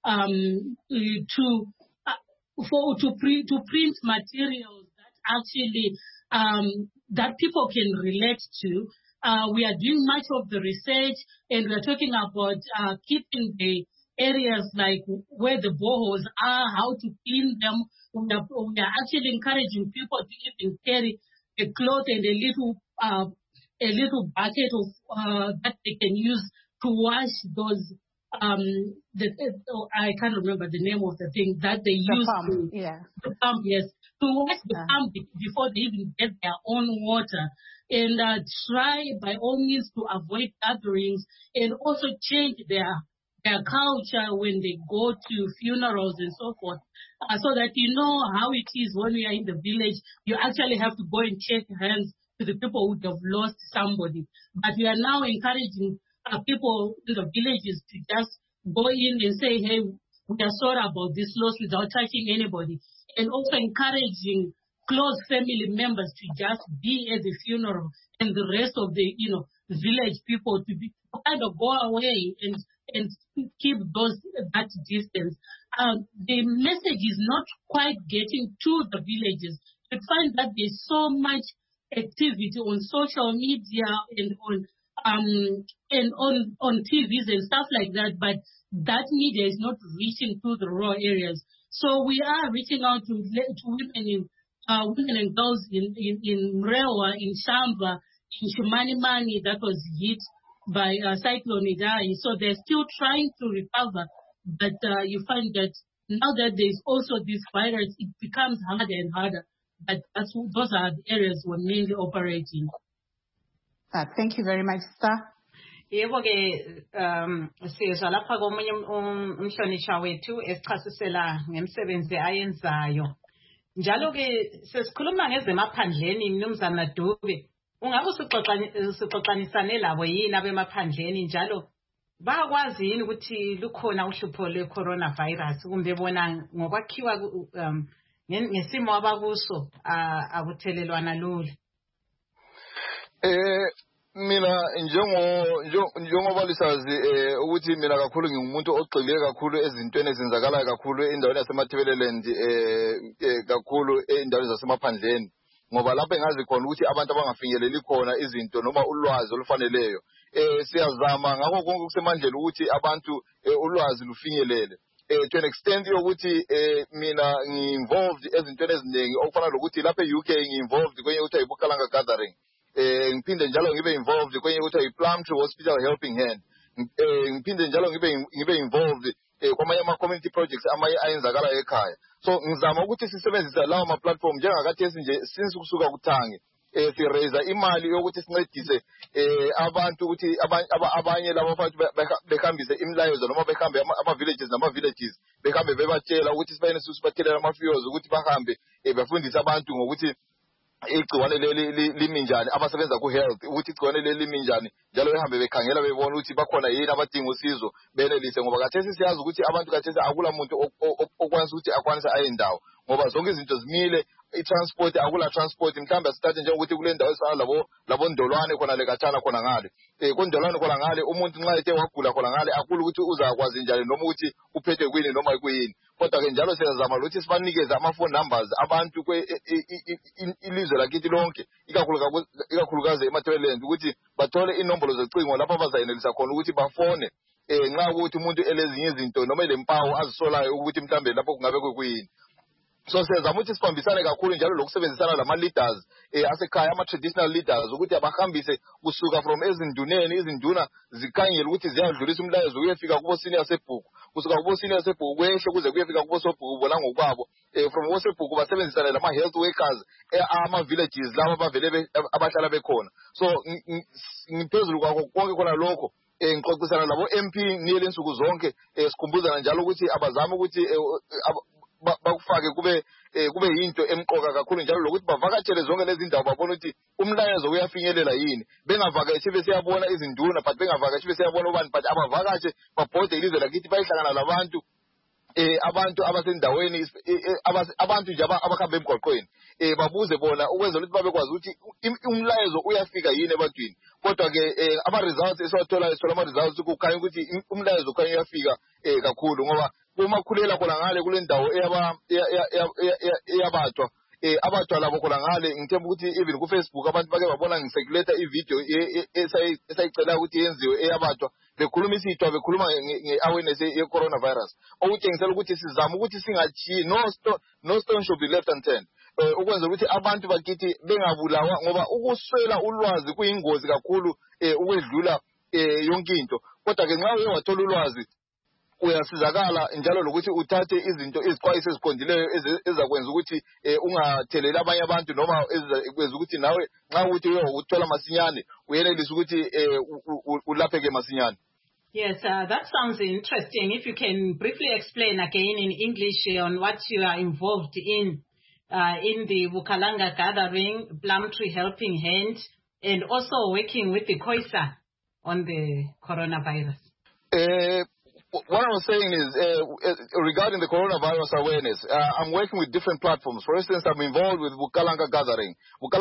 to print materials that actually that people can relate to. We are doing much of the research, and we are talking about keeping the areas like where the boreholes are, how to clean them. We are actually encouraging people to even carry a cloth and a little bucket of that they can use to wash those. I can't remember the name of the thing that they use. The pump, yes, to wash the pump before they even get their own water. And try by all means to avoid gatherings and also change their culture when they go to funerals and so forth, so that you know how it is when we are in the village. You actually have to go and shake hands to the people who have lost somebody. But we are now encouraging people in the villages to just go in and say, hey, we are sorry about this loss without touching anybody. And also encouraging close family members to just be at the funeral, and the rest of the village people to kind of go away and keep that distance. The message is not quite getting to the villages. You find that there's so much activity on social media and on TVs and stuff like that, but that media is not reaching to the rural areas. So we are reaching out to women and girls in Mrewa, in Shamba, in Shumanimani that was hit by Cyclone Idai. So they're still trying to recover, but you find that now that there's also this virus, it becomes harder and harder. But those are the areas we're mainly operating. Thank you very much, sir. Yebo ke sizwa lapha komunye umhlonisha wethu esichasisela ngemsebenzi ayenzayo. Njalo ke sesikhuluma ngezemaphandleni mnumzana Dube. Ungabe usixoxanisane labo yini abemaphandleni njalo bakwazi yini ukuthi lukhona uhlupho lwe-coronavirus kumbe bona ngokwakhiwa ngesimo abakuso akuthelelwana lula? Mina njengoba lisazi ukuthi mina kakhulu ngingumuntu ogxile kakhulu ezintweni ezenzakalayo kakhulu endaweni yaseMathebeleland kakhulu endaweni zasemaphandleni, ngoba lapho engazi khona ukuthi abantu abangafinyeleli khona izinto noma ulwazi olufaneleyo. Siyazama ngakho konke kusemandleni ukuthi abantu ulwazi lufinyelele. To an extent yokuthi mina ngi-involved ezintweni eziningi okufana lokuthi lapha e-UK ngi-involved kwenye ukuthi ayibukalanga gathering. Ngiphinde njalo ngibe involved kwenye ukuthi ayi-Plum Tree Hospital Helping Hand. Ngiphinde njalo ngibe involved kwamanye ama-community projects amanye ayenzakala ekhaya. So ngizama ukuthi sisebenzisa lawo ma-platform njengakathesi nje since kusuka kuthange. Siraise imali yokuthi sincedise abantu ukuthi abanye labo bafanele behambise imilayezo noma behambe ama-villages nama-villages behambe bebatshela ukuthi sibayene sibathelela ama-fuels ukuthi bahambe befundise abantu ngokuthi igciwane limi njani, abasebenza ku-health ukuthi igciwane limi njani, njalo behambe bekhangela bebona ukuthi bakhona yini abadinga usizo benelise, ngoba kathesi siyazi ukuthi abantu kathesi akula muntu okwanisa ukuthi akwanise ayindawo ngoba zonke izinto zimile, i-transport akula transport mhlawumbe sithathe njengokuthi kule ndawo esifana labo Ndolwane khona lekathala khona ngale kundolwane khona ngale umuntu nxa ethe wagula khona ngale akula ukuthi uzakwazi njani noma ukuthi uphethwe kwini noma kuyini kodwa ke njalo siyazama ukuthi sibanikeze ama-phone numbers abantu ilizwe lakithi lonke ikakhulukazi eMatabeleland ukuthi bathole inombolo zocingo lapho abazayenelisa khona ukuthi bafone nxa ukuthi umuntu elezinye izinto noma elempawu azisolayo ukuthi mhlambe lapho kungabe kuyini. So siyazama ukuthi sibambisane kakhulu njalo lokusebenzisana lama-leaders asekhaya ama-traditional leaders ukuthi abahambise kusuka from ezinduneni izinduna zikhangele ukuthi ziyadlulisa umlayezo kuyefika kubo senior sebhuku kusuka kubo senior sebhuku kwehle kuze kuyefika kubo sobhuku bona ngokwabo from kubo sebhuku basebenzisane lama-health workers ama-villages labo abahlala bekhona. So ngiphezulu kwakho konke khona lokho ngixoxisana labo-MP niyele insuku zonke sikhumbuzana njalo ukuthi abazame ukuthi bakufake kube yinto emqoka kakhulu njalo lokuthi bavakatshele zonke lezi ndawo babona ukuthi umlayezo uyafinyelela yini bengavakashi besiyabona izinduna but bengavakashi besiyabona ubani but abavakashi babhode ilizwe lakithi bayihlangana labantu abantu abasendaweni abantu nje abakhamba emgwaqweni babuze bona ukwenza ukuthi babekwazi ukuthi umlayezo uyafika yini ebantwini kodwa ke ama-results esiwatholayo sithola ama-results kukhanya ukuthi umlayezo ukhanya uyafika kakhulu ngoba kumakhulela khona ngale kule ndawo eyabathwa abathwa labo khona ngale ngithemba ukuthi even ku-Facebook abantu bake babona ngisirculate ivideo esayicelayo ukuthi yenziwe eyabathwa bekhuluma isithwa bekhuluma nge-awareness ye-coronavirus okutshengisela ukuthi sizama ukuthi singachiyi no stone should be left unturned ukwenza ukuthi abantu bakithi bengabulawa ngoba ukuswela ulwazi kuyingozi kakhulu ukwedlula yonke into kodwa ke nxa uye wathola ulwazi uyasizakala njalo lokuthi uthathe izinto izixwayiso eziqondileyo ezakwenza ukuthi ungatheleli abanye abantu noma ezakwenza ukuthi nawe nxa ukuthi uye uthola masinyane uyenelise ukuthi ulapheke masinyane. Yes, that sounds interesting. If you can briefly explain again in English on what you are involved in the Vukalanga Gathering, Plumtree Helping Hand, and also working with the COISA on the coronavirus. What I was saying is, regarding the coronavirus awareness, I'm working with different platforms. For instance, I'm involved with Vukalanga Gathering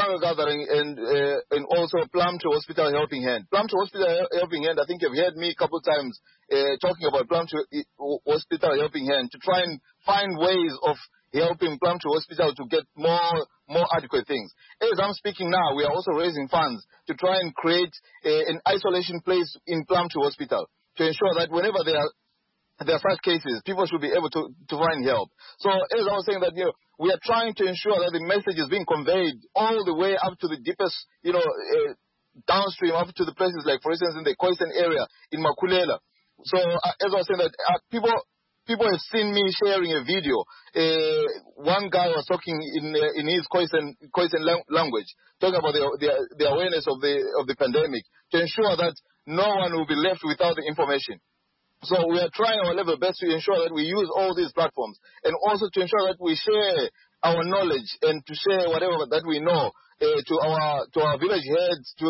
and also Plumtree Hospital Helping Hand. Plumtree Hospital Helping Hand, I think you've heard me a couple of times talking about Plumtree Hospital Helping Hand to try and find ways of helping Plumtree Hospital to get more adequate things. As I'm speaking now, we are also raising funds to try and create an isolation place in Plumtree Hospital, to ensure that whenever there are such cases, people should be able to find help. So as I was saying that, we are trying to ensure that the message is being conveyed all the way up to the deepest, downstream, up to the places like, for instance, in the Khoisan area, in Makulela. So as I was saying that, people have seen me sharing a video. One guy was talking in his Khoisan language, talking about the awareness of the pandemic, to ensure that no one will be left without the information. So we are trying our level best to ensure that we use all these platforms, and also to ensure that we share our knowledge and to share whatever that we know to our village heads, to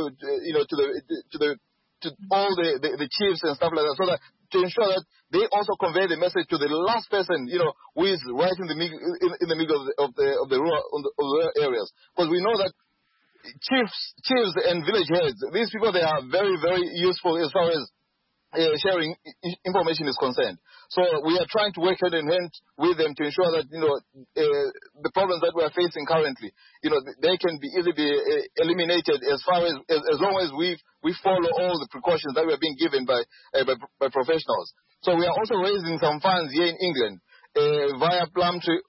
all the chiefs and stuff like that, so that to ensure that they also convey the message to the last person, who is right in the middle of the rural areas, because we know that chiefs and village heads, these people, they are very, very useful as far as sharing information is concerned. So we are trying to work hand in hand with them to ensure that, the problems that we are facing currently, they can be easily be eliminated as long as we follow all the precautions that we are being given by professionals. So we are also raising some funds here in England via Plumtree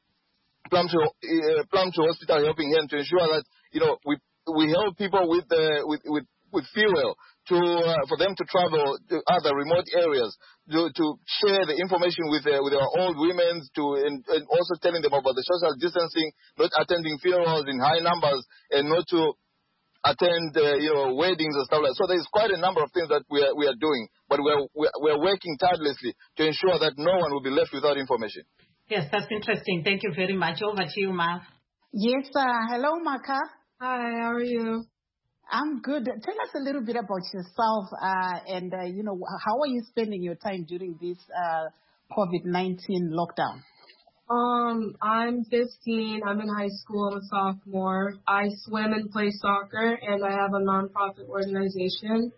Hospital Helping Hand to ensure that, we help people with fuel for them to travel to other remote areas, to share the information with our old women, and also telling them about the social distancing, not attending funerals in high numbers, and not to attend weddings and stuff like that. So there's quite a number of things that we are doing, but we're working tirelessly to ensure that no one will be left without information. Yes, that's interesting. Thank you very much. Over to you, Ma. Yes, hello, Maka. Hi, how are you? I'm good. Tell us a little bit about yourself and, how are you spending your time during this COVID-19 lockdown? I'm 15. I'm in high school. I'm a sophomore. I swim and play soccer, and I have a nonprofit organization.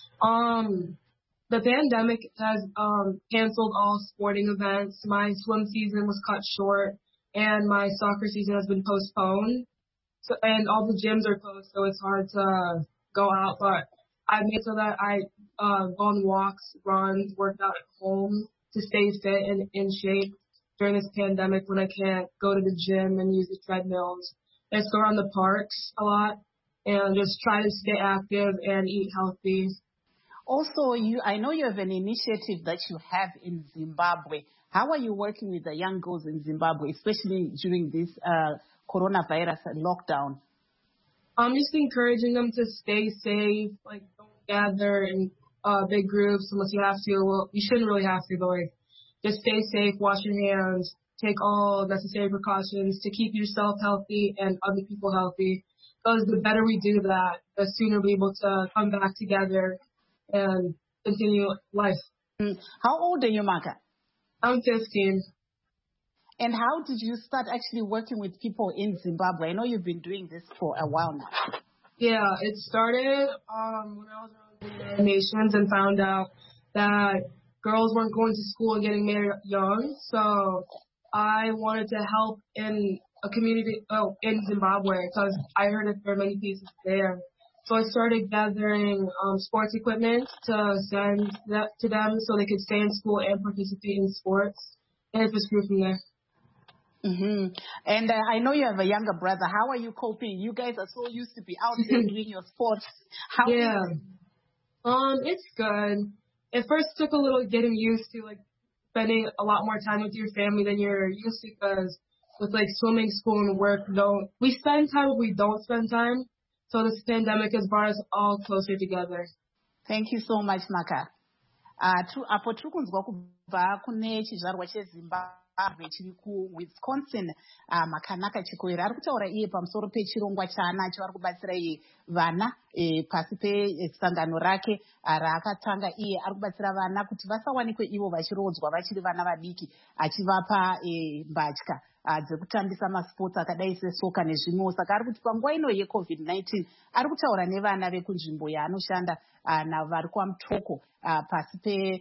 The pandemic has canceled all sporting events. My swim season was cut short, and my soccer season has been postponed. So, and all the gyms are closed, so it's hard to go out. But I made so that I go on walks, runs, work out at home to stay fit and in shape during this pandemic when I can't go to the gym and use the treadmills. I just go around the parks a lot and just try to stay active and eat healthy. Also, I know you have an initiative that you have in Zimbabwe. How are you working with the young girls in Zimbabwe, especially during this coronavirus lockdown? I'm just encouraging them to stay safe, like don't gather in big groups unless you have to. Well, you shouldn't really have to, but like just stay safe, wash your hands, take all necessary precautions to keep yourself healthy and other people healthy. Because the better we do that, the sooner we're able to come back together and continue life. How old are you, Maka? I'm 15. And how did you start actually working with people in Zimbabwe? I know you've been doing this for a while now. Yeah, it started when I was around the United Nations and found out that girls weren't going to school and getting married young. So I wanted to help in a community in Zimbabwe because I heard that there are many cases there. So I started gathering sports equipment to send that to them so they could stay in school and participate in sports. And it just grew from there. Mm-hmm. And I know you have a younger brother. How are you coping? You guys are so used to be out there doing your sports. How yeah. It's good. It first took a little getting used to like spending a lot more time with your family than you're used to because with like swimming, school, and work, we spend time, but we don't spend time. So this pandemic has brought us all closer together. Thank you so much, Maka. Apo tiri kunzwa kubva kune chizvarwa cheZimbabwe chiri kuWisconsin, Makanaka Chikwera ari kutaura iye pamusoro pechirongwa chaanacho ari kubatsira iye vana pasi pesangano rake raakatanga iye ari kubatsira vana kuti vasawanikwe ivo vachirodzwa vachiri vana vadiki achivapa mbatya dzekutambisa maspotsi akadai sesoka nezvimwewo. Saka ari kuti panguva ino yeCovid-19 ari kutaura nevana vekunzvimbo yaanoshanda navari kwaMutoko pasi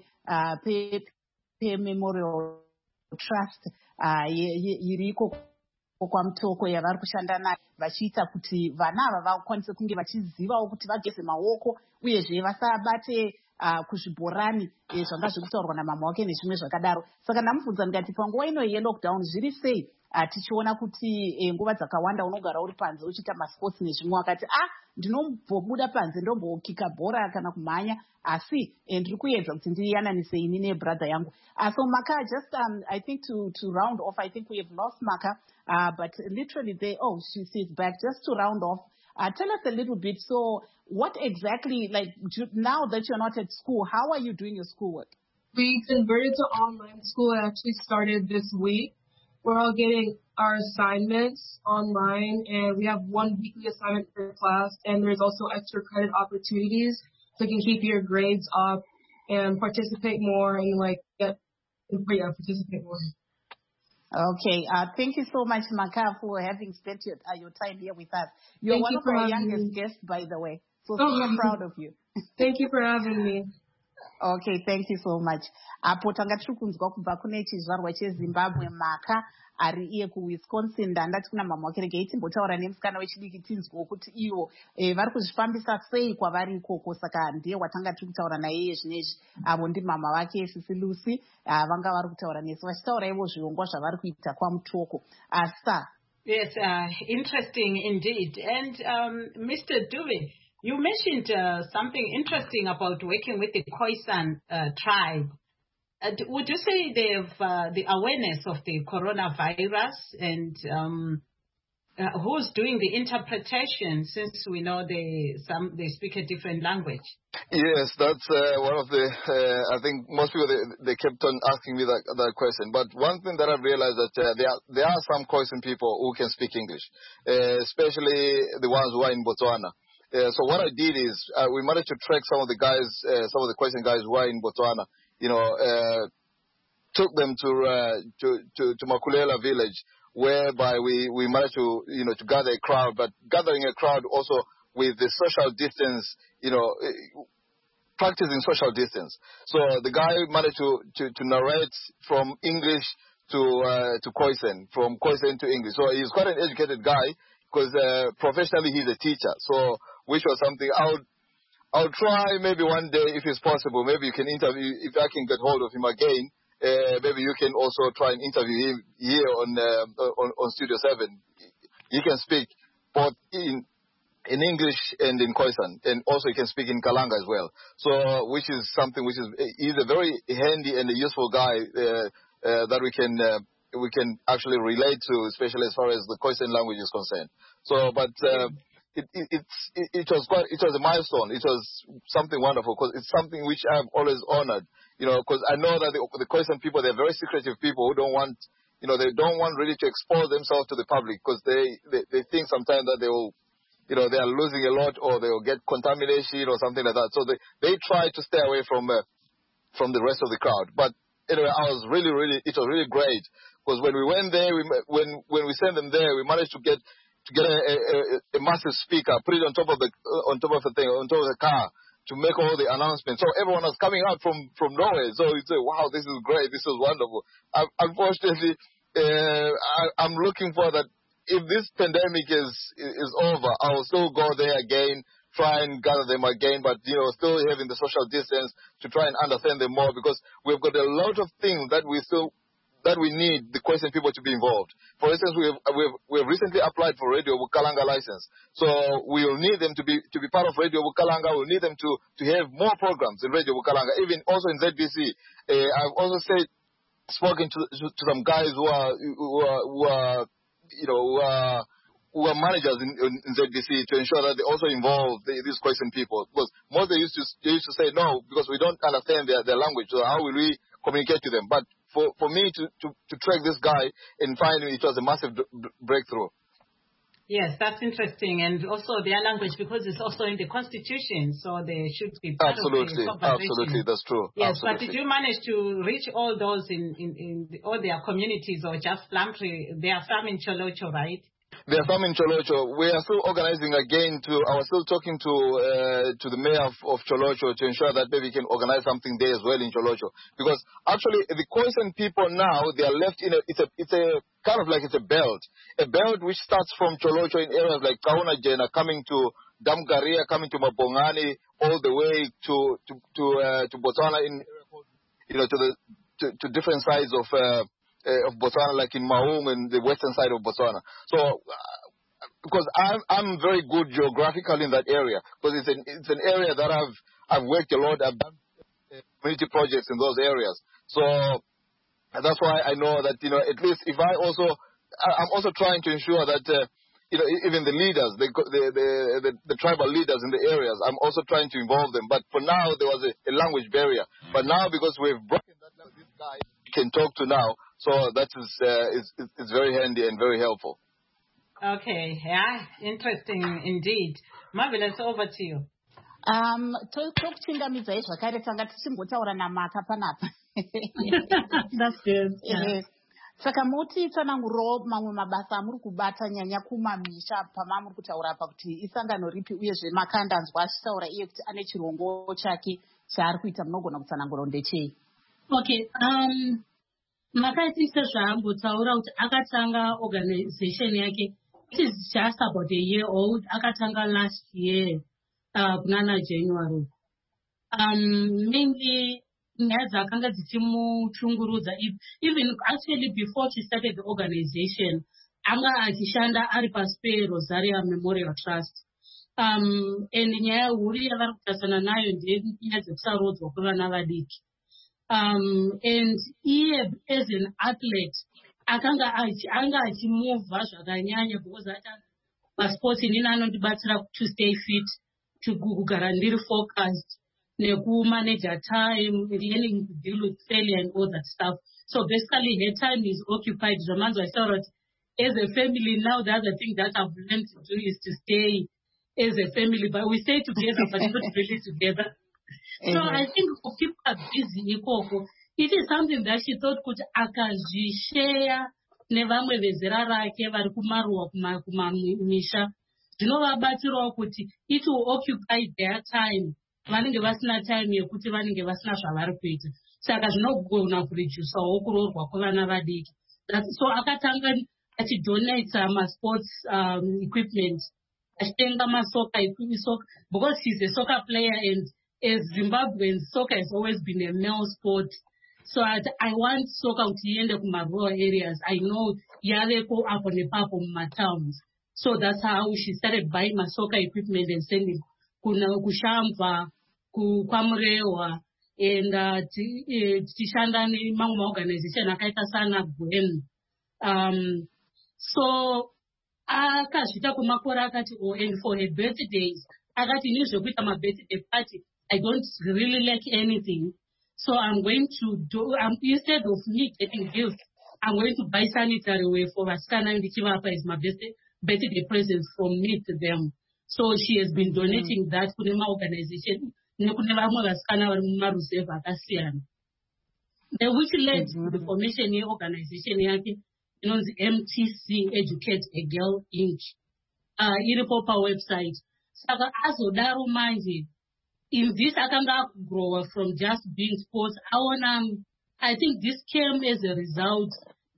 peMemorial Trust iriko kwaMutoko yavari kushanda nayo vachiita kuti vana ava vakwanise kunge vachizivawo kuti vageze maoko uyezve vasabate kuzvibhorani zvanga zviri kutaurwa namama wake nezvimwe zvakadaro. Saka ndamubvunza ndikati panguva ino yelockdown zviri sei tichiona kuti nguva dzakawanda unogara uri panze uchiita maspotsi nezvimwe, wakati ndinombobuda panze ndombokika bhora kana kumhanya asi ndiri kuedza kuti ndiyananise ini nebrother yangu. So Maka, just I think to round off, I think we have lost Maka, but literally she's back. Just to round off, tell us a little bit. So what exactly, like now that you're not at school, how are you doing your schoolwork? We converted to online school. It actually started this week. We're all getting our assignments online, and we have one weekly assignment per class, and there's also extra credit opportunities so you can keep your grades up and participate more and participate more. Okay, thank you so much, Maka, for having spent your time here with us. You're one of our youngest guests, by the way, so super proud of you. Thank you for having me. Okay, thank you so much. Apo tanga tiri kunzwa kubva kune chizvarwa cheZimbabwe, Maka ari iye kuWisconsin. Ndandati kuna mama wake regai timbotaura nemusikana wechidiki tinzwewo kuti ivo vari kuzvifambisa sei kwavari ikoko. Saka ndiye watanga tiri kutaura naye zvinezvi. Avo ndi mama vake Sisi Lucy vanga vari kutaura nesu vachitaura ivo zvirongwa zvavari kuita kwaMutoko. Star. Yes, interesting indeed. And Mr. Dube, you mentioned something interesting about working with the Khoisan tribe. Would you say they have the awareness of the coronavirus, and who's doing the interpretation, since we know they speak a different language? Yes, that's one of the, I think most people, they kept on asking me that question. But one thing that I've realized that there are some Khoisan people who can speak English, especially the ones who are in Botswana. So what I did is we managed to track some of the guys, some of the Khoisan guys who are in Botswana, took them to Makulela village, whereby we managed to to gather a crowd, but gathering a crowd also with the social distance, practicing social distance. So the guy managed to narrate from English to Khoisan, from Khoisan to English. So he's quite an educated guy because professionally he's a teacher. So which was something I'll try maybe one day if it's possible. Maybe you can interview, if I can get hold of him again. Maybe you can also try and interview him here on Studio 7. He can speak both in English and in Khoisan, and also he can speak in Kalanga as well. So, which is something he's a very handy and a useful guy that we can actually relate to, especially as far as the Khoisan language is concerned. So, but it was a milestone. It was something wonderful because it's something which I've always honored. Because I know that the Khoisan people, they're very secretive people who don't want, they don't want really to expose themselves to the public because they think sometimes that they will, they are losing a lot or they will get contamination or something like that. So they try to stay away from the rest of the crowd. But anyway, it was really great because when we went there, when we sent them there, we managed to get a massive speaker, put it on top of the car, to make all the announcements. So everyone was coming out from nowhere. So you say, wow, this is great. This is wonderful. Unfortunately, I'm looking for that. If this pandemic is over, I will still go there again, try and gather them again, but, still having the social distance to try and understand them more because we've got a lot of things that we need the Khoisan people to be involved. For instance, we've recently applied for Radio Bukalanga license. So we'll need them to be part of Radio Bukalanga. We'll need them to have more programs in Radio Bukalanga, even also in ZBC. I've also spoken to some guys who are managers in ZBC to ensure that they also involve these Khoisan people. Because most they used to say no because we don't understand their language. So how will we communicate to them? But for me to track this guy and find him, it was a massive breakthrough. Yes, that's interesting. And also their language, because it's also in the Constitution, so they should be part of the conversation. Absolutely, that's true. Yes, absolutely. But did you manage to reach all those in all their communities or just Plumtree? There are some in Cholocho, right? There are some in Cholocho. We are still organizing again I was still talking to the mayor of Cholocho to ensure that maybe we can organize something there as well in Cholocho. Because actually the Khoisan people now, they are left in it's a kind of like it's a belt which starts from Cholocho in areas like Kauna Jena, coming to Damgaria, coming to Mabongani, all the way to Botswana to different sides of Botswana, like in Maung and the western side of Botswana. So, because I'm very good geographically in that area, because it's an area that I've worked a lot. I've done community projects in those areas. So that's why I know that at least if I'm also trying to ensure that even the leaders, the tribal leaders in the areas, I'm also trying to involve them. But for now there was a language barrier. But now because we've broken that, this guy can talk to now. So that is very handy and very helpful. Okay, yeah, interesting indeed. Marvelous, over to you. Tokuchingamidza zvakare tanga tichimbotaura namaka panapa. That's good. Yeah. Saka muti tsananguro mamwe mabasa amuri kubata nyanya kumamisha pamamuri kutaura apa kuti isangano ripi uyezve makandanzwa achitaura iye kuti ane chirongo chake chaari kuita munogona kutsananguro ndechei? Okay, makaitisa zvaambotaura kuti akatanga organization yake, it is just about a year old. Akatanga last year kunana January. Mainly nyaya dzakanga dzichimuchungurudza, even actually before she started the organization, anga achishanda ari paSpare Rosaria Memorial Trust. And nyaya huru yavari kutarisana nayo ndenyaya dzekusarodzwa kwevana vadiki. And he as an athlete anga achimovha zvakanyanya because pasports inini anondibatsira to stay fit, to kugara ndiri focused, nekumanage time, dealing with failure and all that stuff. So basically her time is occupied. Romanzo, I saw that as a family now, the other thing that I've learned to do is to stay as a family, but we stay together but not really together. So I think people are busy. it is something that she thought kuti akazvishare nevamwe vezera rake vari kumaruwa kumamisha zvinovabatsirawo kuti it will occupy their time. Vanenge vasina time yekuti vanenge vasina zvavari kuita. Saka zvinogona kuredusawo kuroorwa kwevana vadiki. So akatanga achidonate sports equipment. Achitenga masoka because he's a soccer player, and as Zimbabweans, soccer has always been a male sport. So I want soccer to end up in my rural areas. I know Yareko up on the papo in my towns. So that's how she started buying my soccer equipment and sending kushamba, kwamrewa, and tishanda ni mambo organization akaita sana Gwen. So akazvita kumakore akati and for her birthdays akati nizvekuita my birthday party I don't really like anything, so I'm going to do instead of me getting gifts, I'm going to buy sanitary ware for vasikana ndichivapa as my birthday presents from me to them. So she has been donating that kune maorganization nekune vamwe vasikana vari mumaruzevha akasiyana, which led to the formation yeorganization yake inonzi MTC Educate a Girl Inc. Iripo pawebsite. Saka azodaro manje in this akanga grow from just being sports. I think this came as a result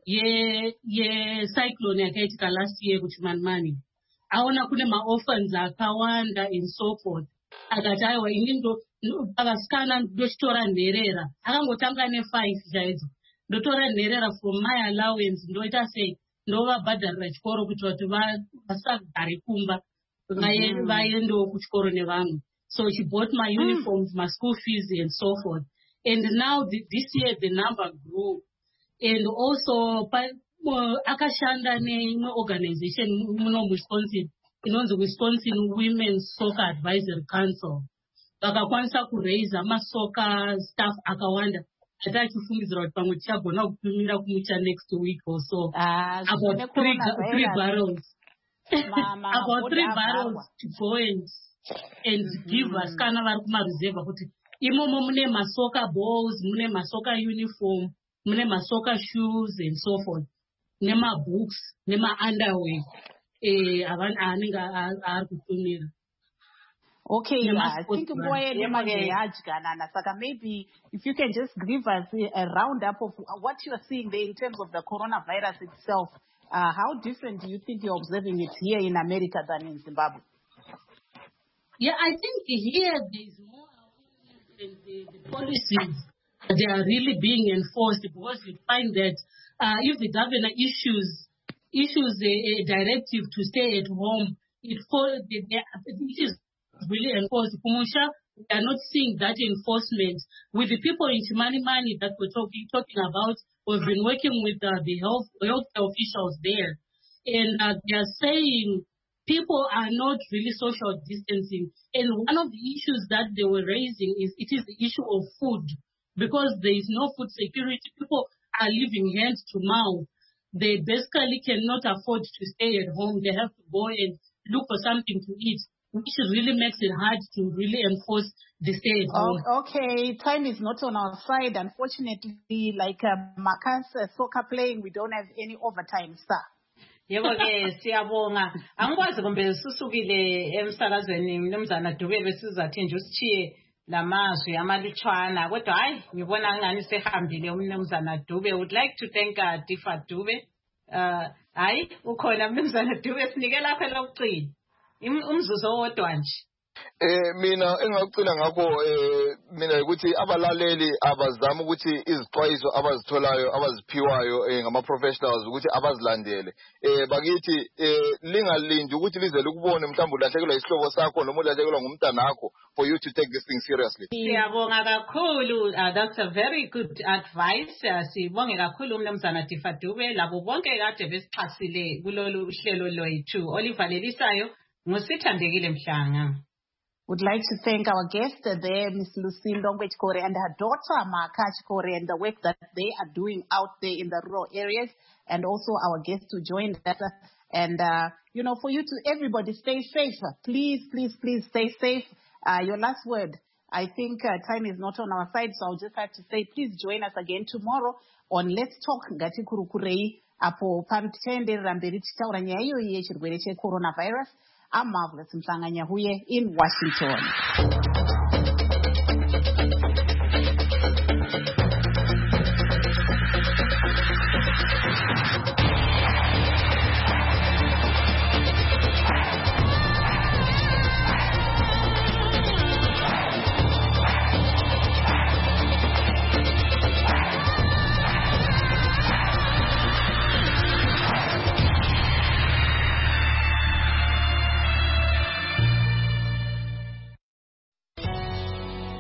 cyclone yakaitika last year kuchimanimani. Aona kune ma-orphans akawanda and so forth. Akati aiwa ini vasikana ndochitora nherera. Akangotanga ne5 chaidzo. Ndotora nherera from my allowance ndoita sei ndovabhadharira chikoro kuti vati vasagare kumba vaendewo kuchikoro nevanhu. So she bought my uniforms, my school fees and so forth. And now this year the number grew. And also akashanda neimwe organization muno Wisconsin inonzi Wisconsin Women's Soccer Advisory Council. Vakakwanisa kuraise masoka staff akawanda. Ati achifungidzira kuti pamwe tichagona kupimira kumucha next week or so. About three barrels. About 3 barrels to go and give vasikana vari kumaruzevha kuti imomo mune masoka balls, mune masoka uniform, mune masoka shoes and so forth, nemabooks, nema-underwear anenge ari kutumira. Okay, I think Saka maybe if you can just give us a roundup of what you're seeing there in terms of the coronavirus itself. How different do you think you're observing it here in America than in Zimbabwe? Yeah, I think here there's more awareness and the policies, they are really being enforced, because you find that if the governor issues a directive to stay at home, it is really enforced. Kumusha, we are not seeing that enforcement. With the people in Chimanimani that we're talking about, we've been working with the health officials there, and they are saying people are not really social distancing. And one of the issues that they were raising is the issue of food, because there is no food security. People are living hand to mouth. They basically cannot afford to stay at home. They have to go and look for something to eat, which really makes it hard to really enforce the stay at home. Okay, time is not on our side. Unfortunately, like Makas soccer playing, we don't have any overtime, sir. Yebo ke siyabonga. Angikwazi kumbe susukile emsakazweni mnumzana Dube besizathi nje usichiye lamazwi amalutshwana, kodwa hayi ngibona ngani sehambile umnumzana Dube. Would like to thank Difa Dube. Hayi ukhona mnumzana Dube, sinike lapha lokucina umzuzu owodwa nje. Mina engakucina ngakho mina ukuthi abalaleli abazama ukuthi izixwayiso abazitholayo abaziphiwayo ngama professionals ukuthi abazilandele. Bakithi lingalindi ukuthi lize likubone mhlawumbe ulahlekelwa isihlobo sakho noma ulahlekelwa ngumntanakho, for you to take this thing seriously. Siyabonga kakhulu. That's a very good advice. Sibonge kakhulu umnumzana Difa Dube labo bonke kade besixhasile kulolu hlelo lwethu olivalelisayo ngosithandekile Mhlanga. Would like to thank our guest there, Ms. Lucindo Ngwechikore, and her daughter, Maka Chikore, and the work that they are doing out there in the rural areas, and also our guest who joined us. And, for you to everybody stay safe. Please, please, please stay safe. Your last word. I think time is not on our side, so I'll just have to say, please join us again tomorrow on Let's Talk Ngati Kurukurei, apo tichaenderera mberi tichitaura nyaya iyoyi yechirwere checoronavirus. I'm Marvelous Mhlanga Nyahuye in Washington.